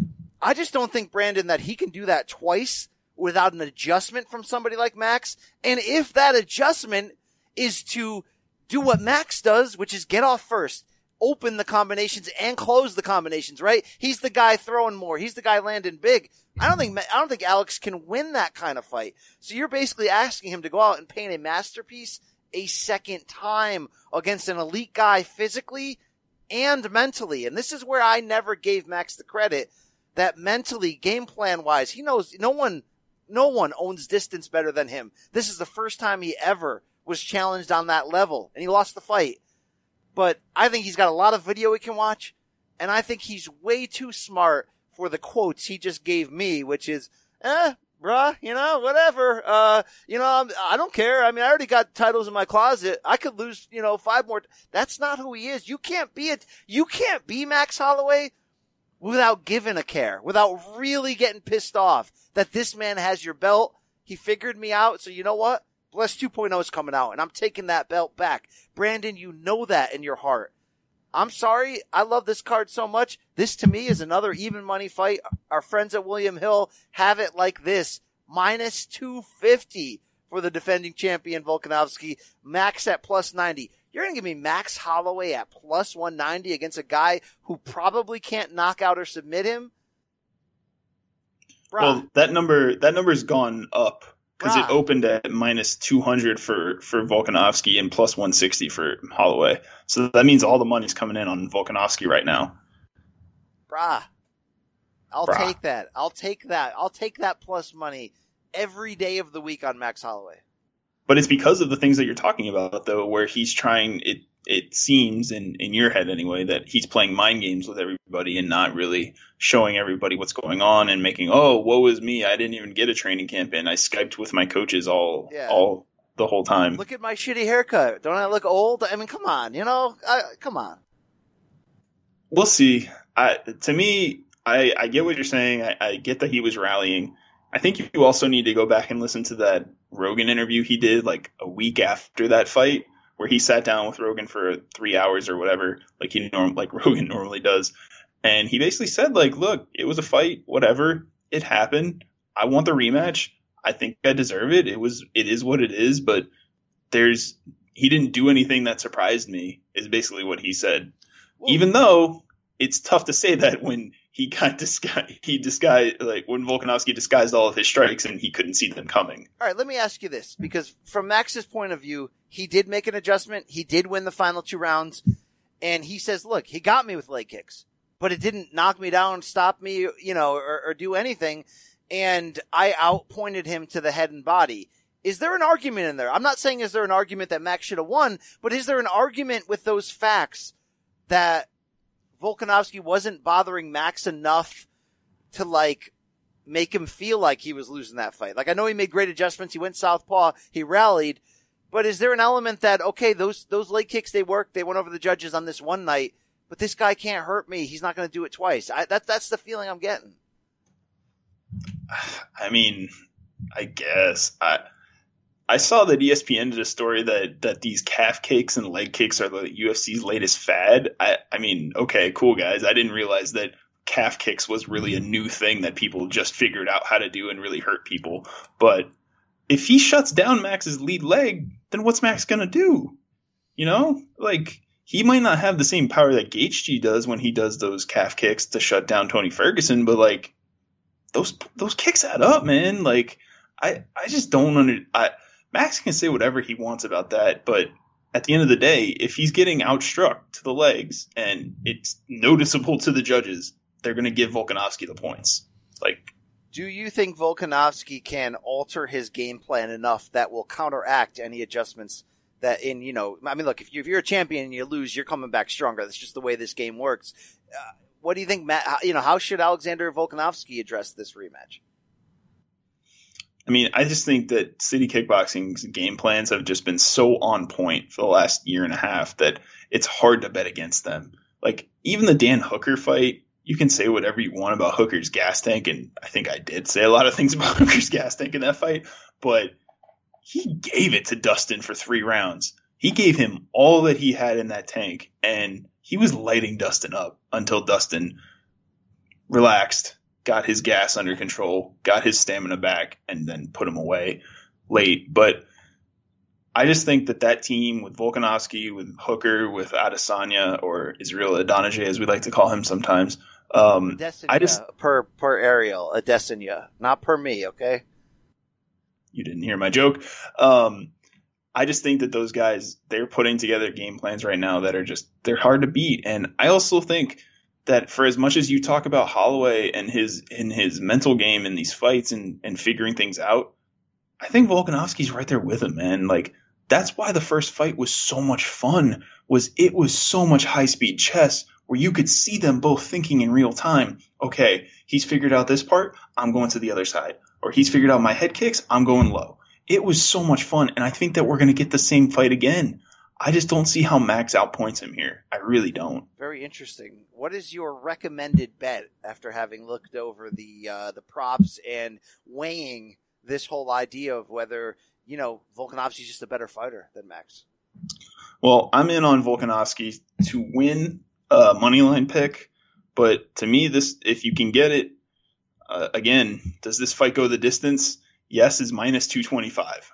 I just don't think, Brandon, that he can do that twice without an adjustment from somebody like Max. And if that adjustment is to do what Max does, which is get off first, open the combinations and close the combinations, right? He's the guy throwing more. He's the guy landing big. I don't think, I don't think Alex can win that kind of fight. So you're basically asking him to go out and paint a masterpiece a second time against an elite guy physically and mentally. And this is where I never gave Max the credit that mentally, game plan wise, he knows no one, no one owns distance better than him. This is the first time he ever was challenged on that level, and he lost the fight. But I think he's got a lot of video he can watch, and I think he's way too smart for the quotes he just gave me, which is, eh, bruh, you know, whatever. Uh, you know, I'm, I don't care. I mean, I already got titles in my closet. I could lose, you know, five more. That's not who he is. You can't be it. You can't be Max Holloway without giving a care, without really getting pissed off that this man has your belt. He figured me out. So you know what? Bless two point oh is coming out, and I'm taking that belt back. Brandon, you know that in your heart. I'm sorry. I love this card so much. This, to me, is another even money fight. Our friends at William Hill have it like this. minus two fifty for the defending champion Volkanovski. Max at plus ninety. You're going to give me Max Holloway at plus one ninety against a guy who probably can't knock out or submit him? Bruh. Well, that number, that number's gone up. Because it opened at minus two hundred for, for Volkanovski and plus one sixty for Holloway. So that means all the money's coming in on Volkanovski right now. Brah. I'll Brah. take that. I'll take that. I'll take that plus money every day of the week on Max Holloway. But it's because of the things that you're talking about, though, where he's trying, it it seems, in, in your head anyway, that he's playing mind games with everybody and not really showing everybody what's going on and making, oh, woe is me, I didn't even get a training camp in. I Skyped with my coaches all Yeah. all the whole time. Look at my shitty haircut. Don't I look old? I mean, come on, you know? I, come on. We'll see. I, to me, I, I get what you're saying. I, I get that he was rallying. I think you also need to go back and listen to that Rogan interview he did like a week after that fight, where he sat down with Rogan for three hours or whatever, like he norm like Rogan normally does. And he basically said, like, look, it was a fight, whatever. It happened. I want the rematch. I think I deserve it. It was, it is what it is, but there's, he didn't do anything that surprised me, is basically what he said. Well, even though it's tough to say that when he got disguised, he disguised, like when Volkanovski disguised all of his strikes and he couldn't see them coming. All right, let me ask you this, because from Max's point of view, he did make an adjustment. He did win the final two rounds, and he says, look, he got me with leg kicks, but it didn't knock me down, stop me, you know, or, or do anything, and I outpointed him to the head and body. Is there an argument in there? I'm not saying is there an argument that Max should have won, but is there an argument with those facts that Volkanovski wasn't bothering Max enough to, like, make him feel like he was losing that fight? Like, I know he made great adjustments. He went southpaw. He rallied. But is there an element that, okay, those those leg kicks, they worked. They went over the judges on this one night, but this guy can't hurt me. He's not going to do it twice. I, that, that's the feeling I'm getting. I mean, I guess. I I saw that E S P N did a story that, that these calf kicks and leg kicks are the U F C's latest fad. I, I mean, okay, cool, guys. I didn't realize that calf kicks was really a new thing that people just figured out how to do and really hurt people. But if he shuts down Max's lead leg, then what's Max going to do? You know, like, he might not have the same power that Gaethje does when he does those calf kicks to shut down Tony Ferguson, but, like, those those kicks add up, man. Like, I, I just don't under I, Max can say whatever he wants about that, but at the end of the day, if he's getting outstruck to the legs and it's noticeable to the judges, they're going to give Volkanovski the points. Like, do you think Volkanovski can alter his game plan enough that will counteract any adjustments that in, you know, I mean, look, if, you, if you're a champion and you lose, you're coming back stronger. That's just the way this game works. Uh, what do you think, Matt? How, you know, how should Alexander Volkanovski address this rematch? I mean, I just think that City Kickboxing's game plans have just been so on point for the last year and a half that it's hard to bet against them. Like, even the Dan Hooker fight, you can say whatever you want about Hooker's gas tank, and I think I did say a lot of things about Hooker's gas tank in that fight, but he gave it to Dustin for three rounds. He gave him all that he had in that tank, and he was lighting Dustin up until Dustin relaxed, got his gas under control, got his stamina back, and then put him away late. But I just think that that team with Volkanovski, with Hooker, with Adesanya, or Israel Adonijay, as we like to call him sometimes, um, Adesanya, I just per per Ariel, Adesanya, not per me, okay? You didn't hear my joke. Um, I just think that those guys, they're putting together game plans right now that are just, they're hard to beat. And I also think that for as much as you talk about Holloway and his in his mental game in these fights and, and figuring things out, I think Volkanovski's right there with him, man. Like, that's why the first fight was so much fun, was it was so much high-speed chess where you could see them both thinking in real time, okay, he's figured out this part, I'm going to the other side. Or he's figured out my head kicks, I'm going low. It was so much fun, and I think that we're going to get the same fight again. I just don't see how Max outpoints him here. I really don't. Very interesting. What is your recommended bet after having looked over the uh, the props and weighing this whole idea of whether, you know, Volkanovski's just a better fighter than Max? Well, I'm in on Volkanovski to win a moneyline pick, but to me, this, if you can get it, uh, again, does this fight go the distance? Yes is minus two twenty-five.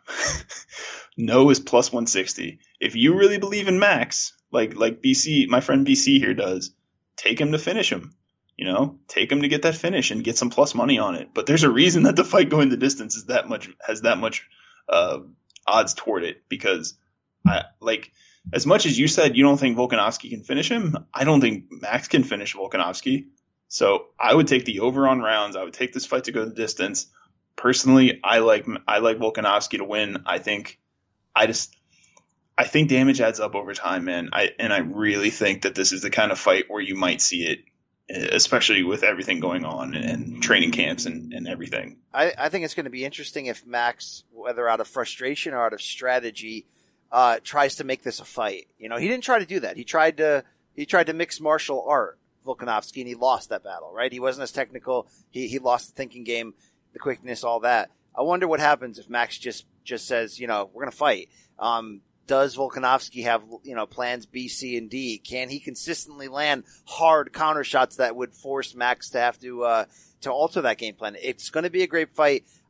No is plus one sixty. If you really believe in Max, like like B C, my friend B C here does, take him to finish him. You know, take him to get that finish and get some plus money on it. But there's a reason that the fight going the distance is that much has that much uh, odds toward it, because I like as much as you said you don't think Volkanovski can finish him, I don't think Max can finish Volkanovski. So I would take the over on rounds. I would take this fight to go the distance. Personally, I like I like Volkanovski to win. I think I just I think damage adds up over time, man. I and I really think that this is the kind of fight where you might see it, especially with everything going on and training camps and, and everything. I, I think it's going to be interesting if Max, whether out of frustration or out of strategy, uh, tries to make this a fight. You know, he didn't try to do that. He tried to he tried to mix martial art, Volkanovski, and he lost that battle. Right? He wasn't as technical. He he lost the thinking game, the quickness, all that. I wonder what happens if Max just, just says, you know, we're going to fight. Um, does Volkanovski have, you know, plans B, C, and D? Can he consistently land hard counter shots that would force Max to have to, uh, to alter that game plan? It's going to be a great fight.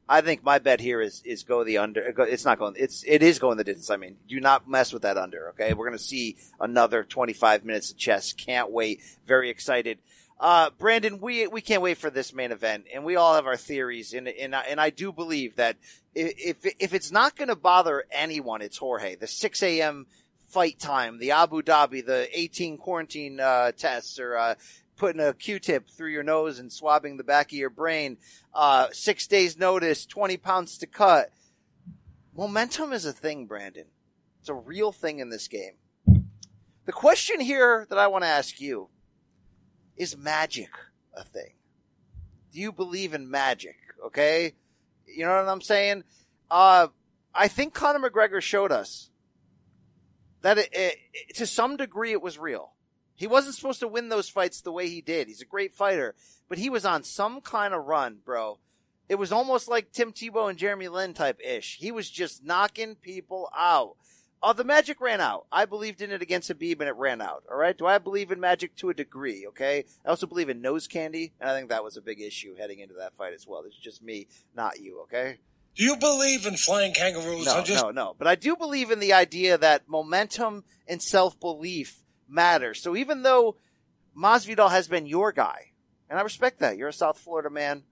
I think my bet here is is go the under. It's not going. It's it is going the distance. I mean, do not mess with that under. Okay, we're going to see another twenty-five minutes of chess. Can't wait. Very excited. Uh, Brandon, we we can't wait for this main event, and we all have our theories. And and I, and I do believe that if if it's not going to bother anyone, it's Jorge. The six a.m. fight time, the Abu Dhabi, the eighteen quarantine uh, tests, or uh, putting a Q-tip through your nose and swabbing the back of your brain, uh, six days notice, twenty pounds to cut. Momentum is a thing, Brandon. It's a real thing in this game. The question here that I want to ask you, is magic a thing? Do you believe in magic? Okay. You know what I'm saying? Uh, I think Conor McGregor showed us that it, it, to some degree it was real. He wasn't supposed to win those fights the way he did. He's a great fighter, but he was on some kind of run, bro. It was almost like Tim Tebow and Jeremy Lin type ish. He was just knocking people out. Oh, the magic ran out. I believed in it against Khabib and it ran out. All right. Do I believe in magic to a degree? Okay. I also believe in nose candy. And I think that was a big issue heading into that fight as well. It's just me, not you. Okay. Do you believe in flying kangaroos? No, just... no, no. But I do believe in the idea that momentum and self-belief matter. So even though Masvidal has been your guy, and I respect that, you're a South Florida man,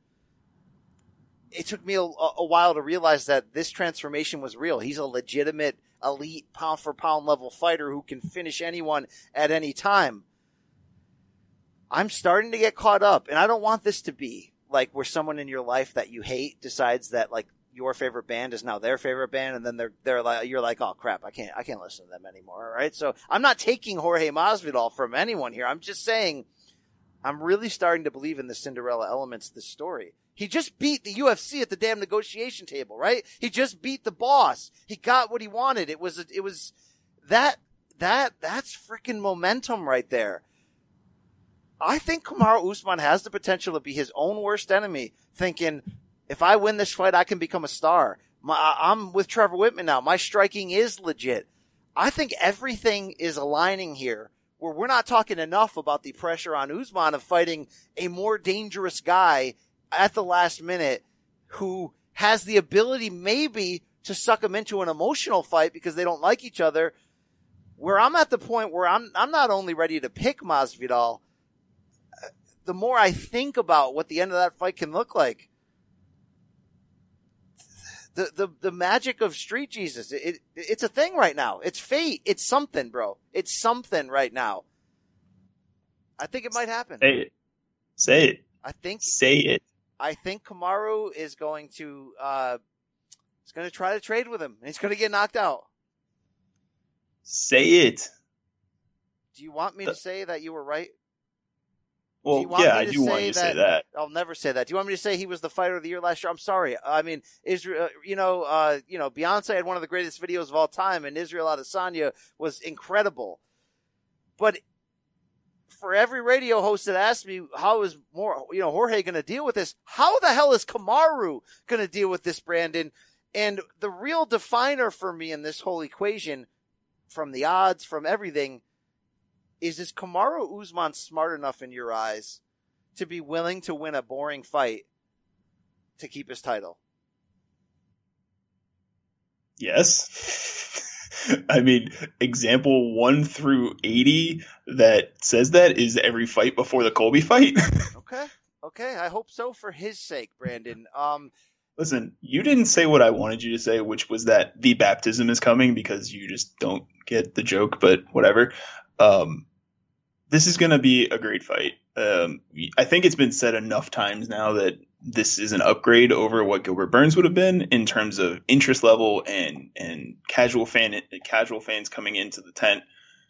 it took me a, a while to realize that this transformation was real. He's a legitimate elite pound for pound level fighter who can finish anyone at any time. I'm starting to get caught up, and I don't want this to be like where someone in your life that you hate decides that like your favorite band is now their favorite band, and then they're they're like, you're like, oh crap, I can't I can't listen to them anymore. All right, so I'm not taking Jorge Masvidal from anyone here. I'm just saying I'm really starting to believe in the Cinderella elements of the story. He just beat the U F C at the damn negotiation table, right? He just beat the boss. He got what he wanted. It was, it was that, that, that's freaking momentum right there. I think Kamaru Usman has the potential to be his own worst enemy, thinking, if I win this fight, I can become a star. My, I'm with Trevor Whitman now. My striking is legit. I think everything is aligning here where we're not talking enough about the pressure on Usman of fighting a more dangerous guy at the last minute who has the ability maybe to suck him into an emotional fight because they don't like each other, where I'm at the point where I'm I'm not only ready to pick Masvidal, the more I think about what the end of that fight can look like. The the the magic of Street Jesus, it, it it's a thing right now. It's fate. It's something, bro. It's something right now. I think it might happen. Say it. Say it. I think Say it. I think Kamaru is going to uh, is going to try to trade with him, and he's going to get knocked out. Say it. Do you want me the, to say that you were right? Well, do yeah, I do want you to that, say that. I'll never say that. Do you want me to say he was the fighter of the year last year? I'm sorry. I mean, Israel. You know, uh, you know, Beyonce had one of the greatest videos of all time, and Israel Adesanya was incredible. But for every radio host that asked me how is more, you know, Jorge going to deal with this, how the hell is Kamaru going to deal with this, Brandon? And the real definer for me in this whole equation, from the odds, from everything, is is Kamaru Usman smart enough in your eyes to be willing to win a boring fight to keep his title? Yes. I mean, example one through eighty that says that is every fight before the Colby fight. Okay. Okay. I hope so for his sake, Brandon. Um, Listen, you didn't say what I wanted you to say, which was that the baptism is coming because you just don't get the joke, but whatever. Um, this is going to be a great fight. Um, I think it's been said enough times now that this is an upgrade over what Gilbert Burns would have been in terms of interest level and and casual fan casual fans coming into the tent.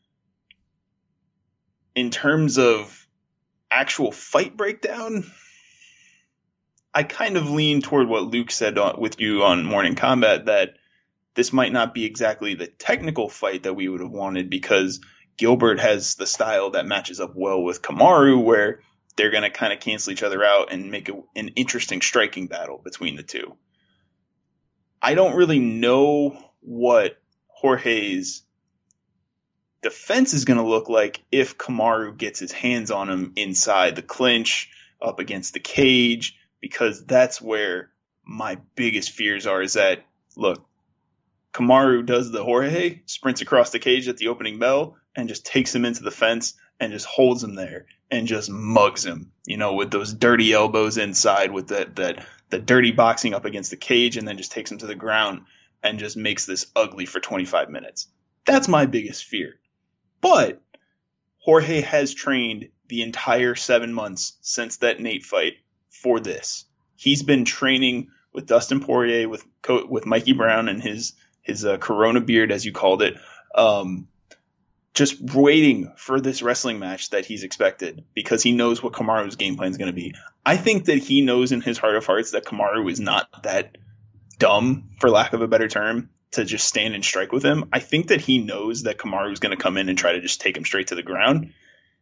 In terms of actual fight breakdown, I kind of lean toward what Luke said on, with you on Morning Combat, that this might not be exactly the technical fight that we would have wanted because Gilbert has the style that matches up well with Kamaru, where they're going to kind of cancel each other out and make a, an interesting striking battle between the two. I don't really know what Jorge's defense is going to look like if Kamaru gets his hands on him inside the clinch, up against the cage, because that's where my biggest fears are is that, look, Kamaru does the Jorge, sprints across the cage at the opening bell, and just takes him into the fence and just holds him there and just mugs him, you know, with those dirty elbows inside, with that, that, the dirty boxing up against the cage, and then just takes him to the ground and just makes this ugly for twenty-five minutes. That's my biggest fear. But Jorge has trained the entire seven months since that Nate fight for this. He's been training with Dustin Poirier, with with Mikey Brown and his his uh, Corona beard, as you called it, um, just waiting for this wrestling match that he's expected, because he knows what Kamaru's game plan is going to be. I think that he knows in his heart of hearts that Kamaru is not that dumb, for lack of a better term, to just stand and strike with him. I think that he knows that Kamaru is going to come in and try to just take him straight to the ground.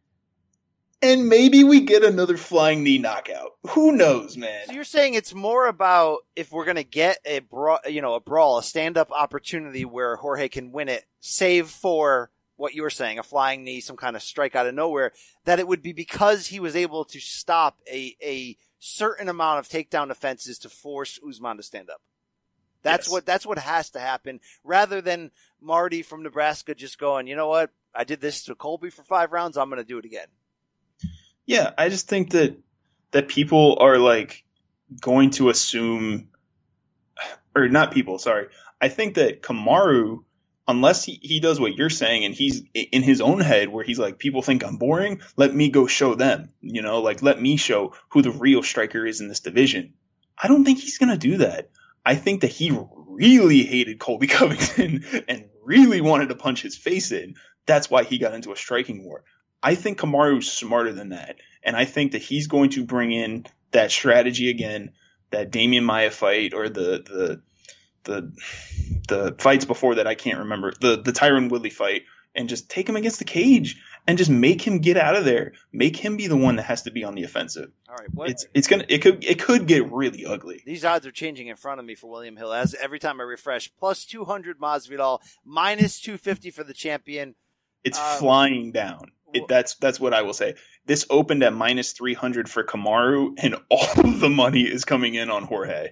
And maybe we get another flying knee knockout. Who knows, man? So you're saying it's more about if we're going to get a bra- you know, a brawl, a stand-up opportunity where Jorge can win it, save for what you were saying, a flying knee, some kind of strike out of nowhere, that it would be because he was able to stop a, a certain amount of takedown defenses to force Usman to stand up. That's yes. what, that's what has to happen, rather than Marty from Nebraska just going, you know what? I did this to Colby for five rounds. I'm going to do it again. Yeah, I just think that that people are like going to assume, or not people, sorry. I think that Kamaru, unless he, he does what you're saying and he's in his own head where he's like, people think I'm boring, let me go show them, you know, like let me show who the real striker is in this division. I don't think he's going to do that. I think that he really hated Colby Covington and really wanted to punch his face in. That's why he got into a striking war. I think Kamaru's smarter than that, and I think that he's going to bring in that strategy again, that Damian Maia fight, or the the the the fights before that I can't remember, the the Tyron Woodley fight, and just take him against the cage and just make him get out of there, make him be the one that has to be on the offensive. All right, what? It's it's gonna it could it could get really ugly. These odds are changing in front of me for William Hill as every time I refresh. Plus two hundred Masvidal, minus two fifty for the champion. It's uh, flying down. It, that's that's what I will say. This opened at minus three hundred for Kamaru, and all of the money is coming in on Jorge.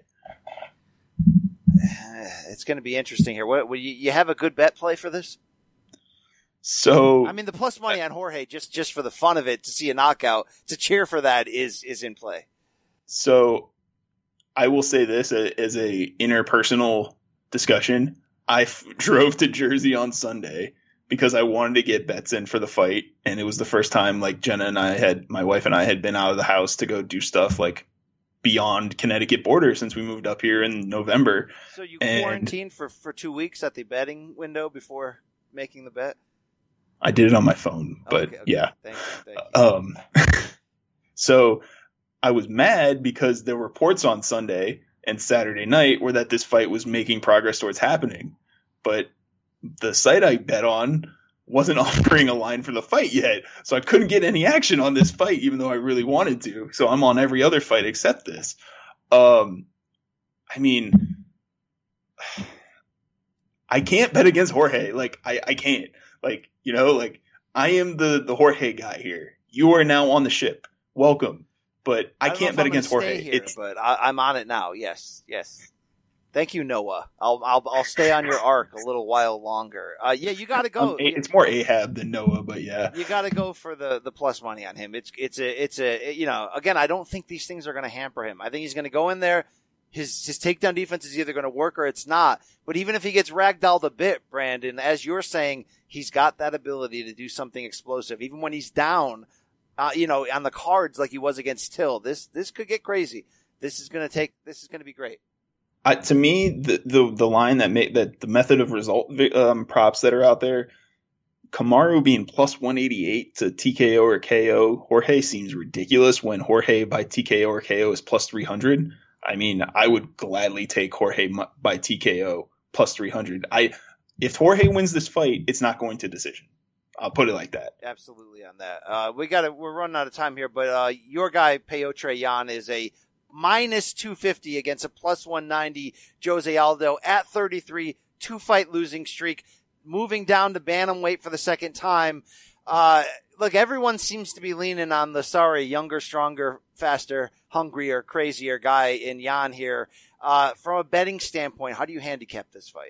It's going to be interesting here. What, will you, you have a good bet play for this? So I mean, the plus money on Jorge, just just for the fun of it, to see a knockout, to cheer for that is is in play. So I will say this as a interpersonal discussion. I f- drove to Jersey on Sunday because I wanted to get bets in for the fight. And it was the first time like Jenna and I had, my wife and I had been out of the house to go do stuff like beyond Connecticut border since we moved up here in November. So you and quarantined for, for two weeks at the betting window before making the bet? I did it on my phone, but okay, okay. yeah. Thank you, thank you. Um, so I was mad because there were reports on Sunday and Saturday night were that this fight was making progress towards happening. But the site I bet on wasn't offering a line for the fight yet, so I couldn't get any action on this fight, even though I really wanted to. So I'm on every other fight except this. Um, I mean, I can't bet against Jorge. Like, I, I can't. Like, you know, like, I am the, the Jorge guy here. You are now on the ship. Welcome. But I, I can't bet I'm against Jorge. Here, it's, but I, I'm on it now. Yes, yes. Thank you, Noah. I'll I'll I'll stay on your arc a little while longer. Uh, yeah, you got to go. Um, it's more Ahab than Noah, but yeah, you got to go for the, the plus money on him. It's it's a it's a you know again, I don't think these things are going to hamper him. I think he's going to go in there. His his takedown defense is either going to work or it's not. But even if he gets ragdolled a bit, Brandon, as you're saying, he's got that ability to do something explosive, even when he's down. Uh, you know, on the cards like he was against Till. This this could get crazy. This is going to take. This is going to be great. Uh, to me, the, the the line that made that the method of result um, props that are out there, Kamaru being plus one eighty-eight to T K O or K O, Jorge seems ridiculous when Jorge by T K O or K O is plus three hundred. I mean, I would gladly take Jorge by T K O plus three hundred. I if Jorge wins this fight, it's not going to decision. I'll put it like that. Absolutely on that. Uh, we got We're running out of time here, but uh, your guy Petr Yan is a minus two fifty against a plus one ninety Jose Aldo at thirty-three, two fight losing streak, moving down to bantamweight for the second time. Uh, look, everyone seems to be leaning on the sorry, younger, stronger, faster, hungrier, crazier guy in Jan here. Uh, from a betting standpoint, how do you handicap this fight?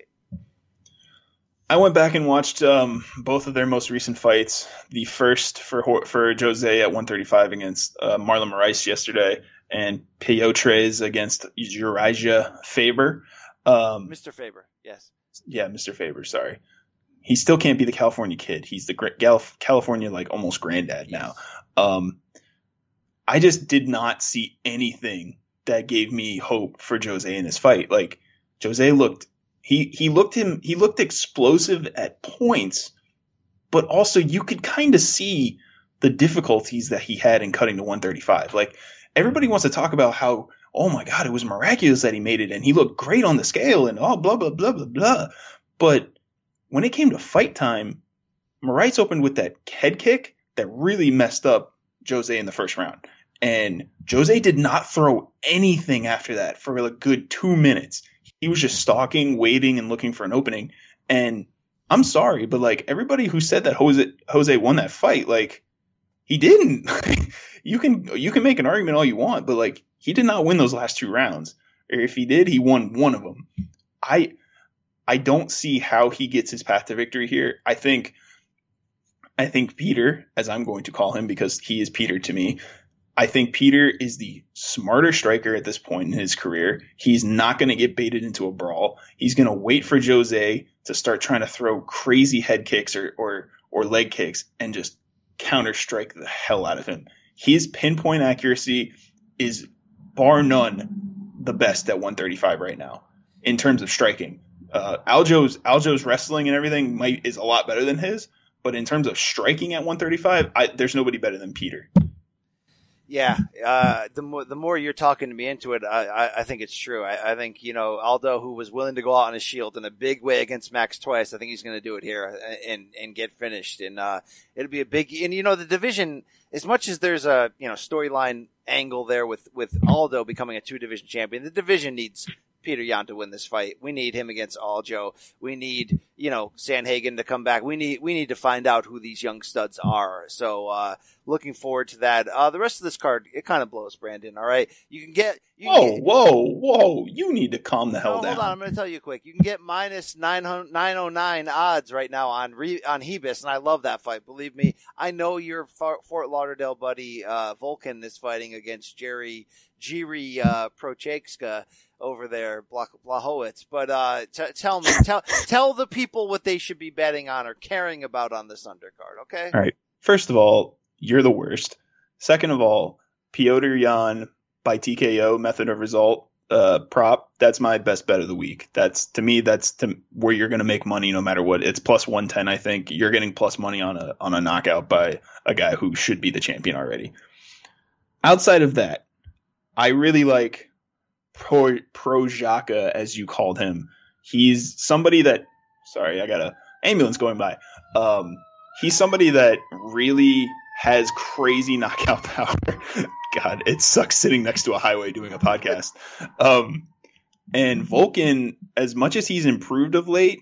I went back and watched um, both of their most recent fights. The first for for Jose at one thirty-five against uh, Marlon Moraes yesterday, and Piotres against Uriah Faber. Um, Mister Faber, yes. Yeah, Mister Faber, sorry. He still can't be the California kid. He's the Gal- California, like, almost granddad now. Um, I just did not see anything that gave me hope for Jose in this fight. Like, Jose looked he he looked him he looked explosive at points, but also you could kind of see the difficulties that he had in cutting to one thirty-five. Like, everybody wants to talk about how, oh my God, it was miraculous that he made it and he looked great on the scale and oh blah blah blah blah blah. But when it came to fight time, Moraes opened with that head kick that really messed up Jose in the first round. And Jose did not throw anything after that for a good two minutes. He was just stalking, waiting, and looking for an opening. And I'm sorry, but like everybody who said that Jose Jose won that fight, like he didn't. you can you can make an argument all you want, but like he did not win those last two rounds. Or if he did, he won one of them. I I don't see how he gets his path to victory here. I think I think Peter, as I'm going to call him because he is Peter to me, I think Peter is the smarter striker at this point in his career. He's not going to get baited into a brawl. He's going to wait for Jose to start trying to throw crazy head kicks or, or, or leg kicks and just counter strike the hell out of him. His pinpoint accuracy is bar none the best at one thirty-five right now in terms of striking. Uh, Aljo's Aljo's wrestling and everything might is a lot better than his, but in terms of striking at one thirty-five, I, there's nobody better than Peter. Yeah, uh, the more the more you're talking to me into it, I, I, I think it's true. I, I think, you know, Aldo, who was willing to go out on his shield in a big way against Max twice, I think he's going to do it here and and get finished. And uh, it'll be a big. And you know, the division, as much as there's a you know storyline angle there with with Aldo becoming a two division champion, the division needs Peter Yan to win this fight. We need him against Aljo. We need, you know, Sanhagen to come back. We need we need to find out who these young studs are. So uh looking forward to that. Uh the rest of this card, it kind of blows, Brandon, all right? You can get you Whoa, can get, whoa, whoa. You need to calm the hell no, down. Hold on, I'm going to tell you quick. You can get minus nine oh nine odds right now on Re, on Hebus, and I love that fight. Believe me, I know your Fort Lauderdale buddy uh Volkan is fighting against Jerry Jiri uh, Prochazka over there, Blachowicz. But uh, t- tell me, tell tell the people what they should be betting on or caring about on this undercard, okay? All right. First of all, you're the worst. Second of all, Piotr Yan by T K O method of result uh, prop. That's my best bet of the week. That's to me. That's to where you're going to make money no matter what. It's plus one ten. I think you're getting plus money on a on a knockout by a guy who should be the champion already. Outside of that, I really like Pro Prochazka, as you called him. He's somebody that. Sorry, I got a ambulance going by. Um, he's somebody that really has crazy knockout power. God, it sucks sitting next to a highway doing a podcast. Um, and Volkan, as much as he's improved of late,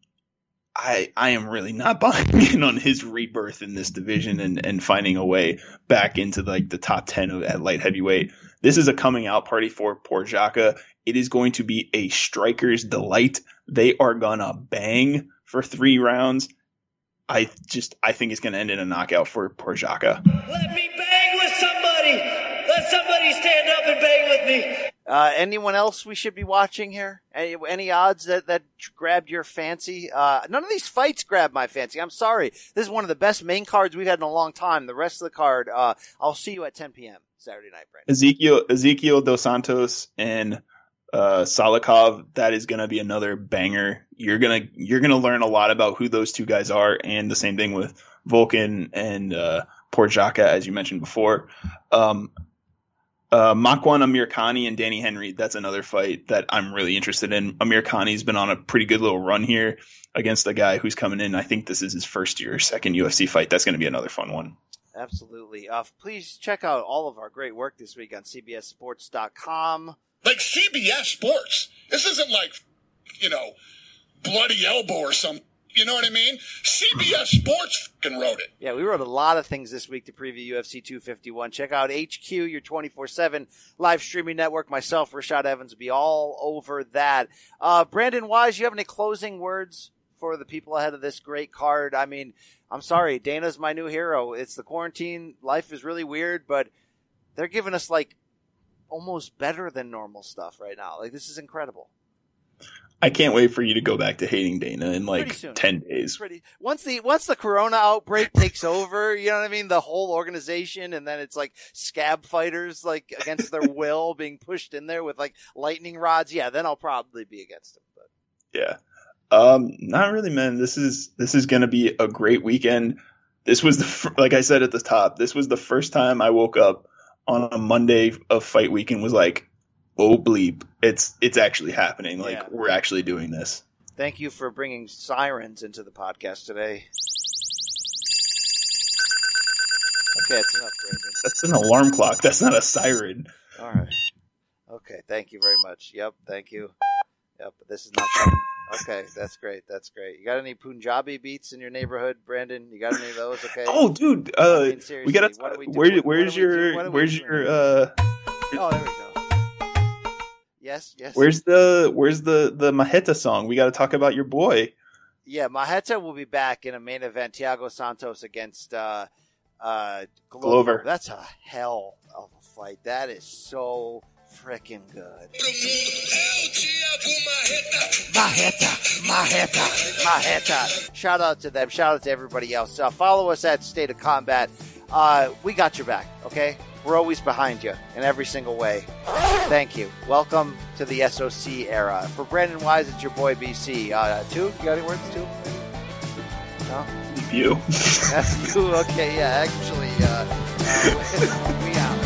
I I am really not buying in on his rebirth in this division and, and finding a way back into like the top ten of, at light heavyweight. This is a coming out party for Prochazka. It is going to be a striker's delight. They are gonna bang for three rounds. I just I think it's gonna end in a knockout for Prochazka. Let me bang with somebody. Let somebody stand up and bang with me. Uh, anyone else we should be watching here? Any, any odds that, that grabbed your fancy? Uh, none of these fights grabbed my fancy. I'm sorry. This is one of the best main cards we've had in a long time. The rest of the card, uh, I'll see you at ten p.m. Saturday night, Brandon. Ezekiel, Ezekiel Dos Santos and uh, Salikov. That is going to be another banger. You're gonna you're gonna learn a lot about who those two guys are, and the same thing with Volkan and uh, Prochazka, as you mentioned before. Um, Uh, Makwan Amirkhani and Danny Henry, that's another fight that I'm really interested in. Amirkhani's been on a pretty good little run here against a guy who's coming in. I think this is his first year, second U F C fight. That's going to be another fun one. Absolutely. Uh, please check out all of our great work this week on C B S Sports dot com. Like C B S Sports. This isn't like, you know, Bloody Elbow or some You know what I mean? C B S Sports fucking wrote it. Yeah, we wrote a lot of things this week to preview U F C two fifty-one. Check out H Q, your twenty-four seven live streaming network. Myself, Rashad Evans, will be all over that. Uh, Brandon Wise, you have any closing words for the people ahead of this great card? I mean, I'm sorry, Dana's my new hero. It's the quarantine. Life is really weird, but they're giving us, like, almost better than normal stuff right now. Like, this is incredible. I can't wait for you to go back to hating Dana in like ten days. Pretty once the once the corona outbreak takes over, you know what I mean? The whole organization, and then it's like scab fighters like against their will being pushed in there with like lightning rods. Yeah, then I'll probably be against them. But yeah, um, not really, man. This is this is gonna be a great weekend. This was the like I said at the top. This was the first time I woke up on a Monday of fight week and was like, oh bleep, it's it's actually happening. Like, yeah. We're actually doing this. Thank you for bringing sirens into the podcast today. Okay, that's enough, Brandon. That's an alarm clock. That's not a siren. All right. Okay, thank you very much. Yep, thank you. Yep, this is not fun. Okay, that's great. That's great. You got any Punjabi beats in your neighborhood, Brandon? You got any of those? Okay. Oh, dude, uh, I mean, we gotta. We where, where's your? Where's your? Uh, oh, there we go. Yes, yes. Where's the Where's the the Maheta song? We got to talk about your boy. Yeah, Maheta will be back in a main event. Thiago Santos against uh, uh, Glover. Glover. That's a hell of a fight. That is so freaking good. Maheta, Maheta, Maheta. Shout out to them. Shout out to everybody else. Uh, follow us at State of Combat. Uh, we got your back, okay? We're always behind you in every single way. Thank you. Welcome to the S O C era. For Brandon Wise, it's your boy B C. Uh, two? You got any words? Two? No? You. That's you. Okay, yeah, actually, uh, uh, we out.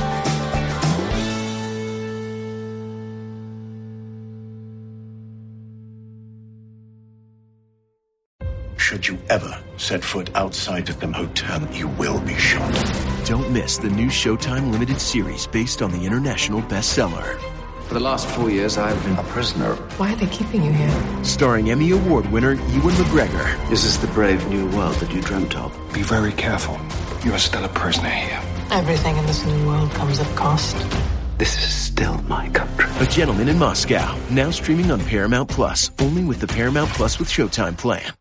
Should you ever set foot outside of the hotel, you will be shot. Don't miss the new Showtime limited series based on the international bestseller. For the last four years, I've been a prisoner. Why are they keeping you here? Starring Emmy Award winner Ewan McGregor. This is the brave new world that you dreamt of. Be very careful. You are still a prisoner here. Everything in this new world comes at cost. This is still my country. A Gentleman in Moscow, now streaming on Paramount Plus, only with the Paramount Plus with Showtime plan.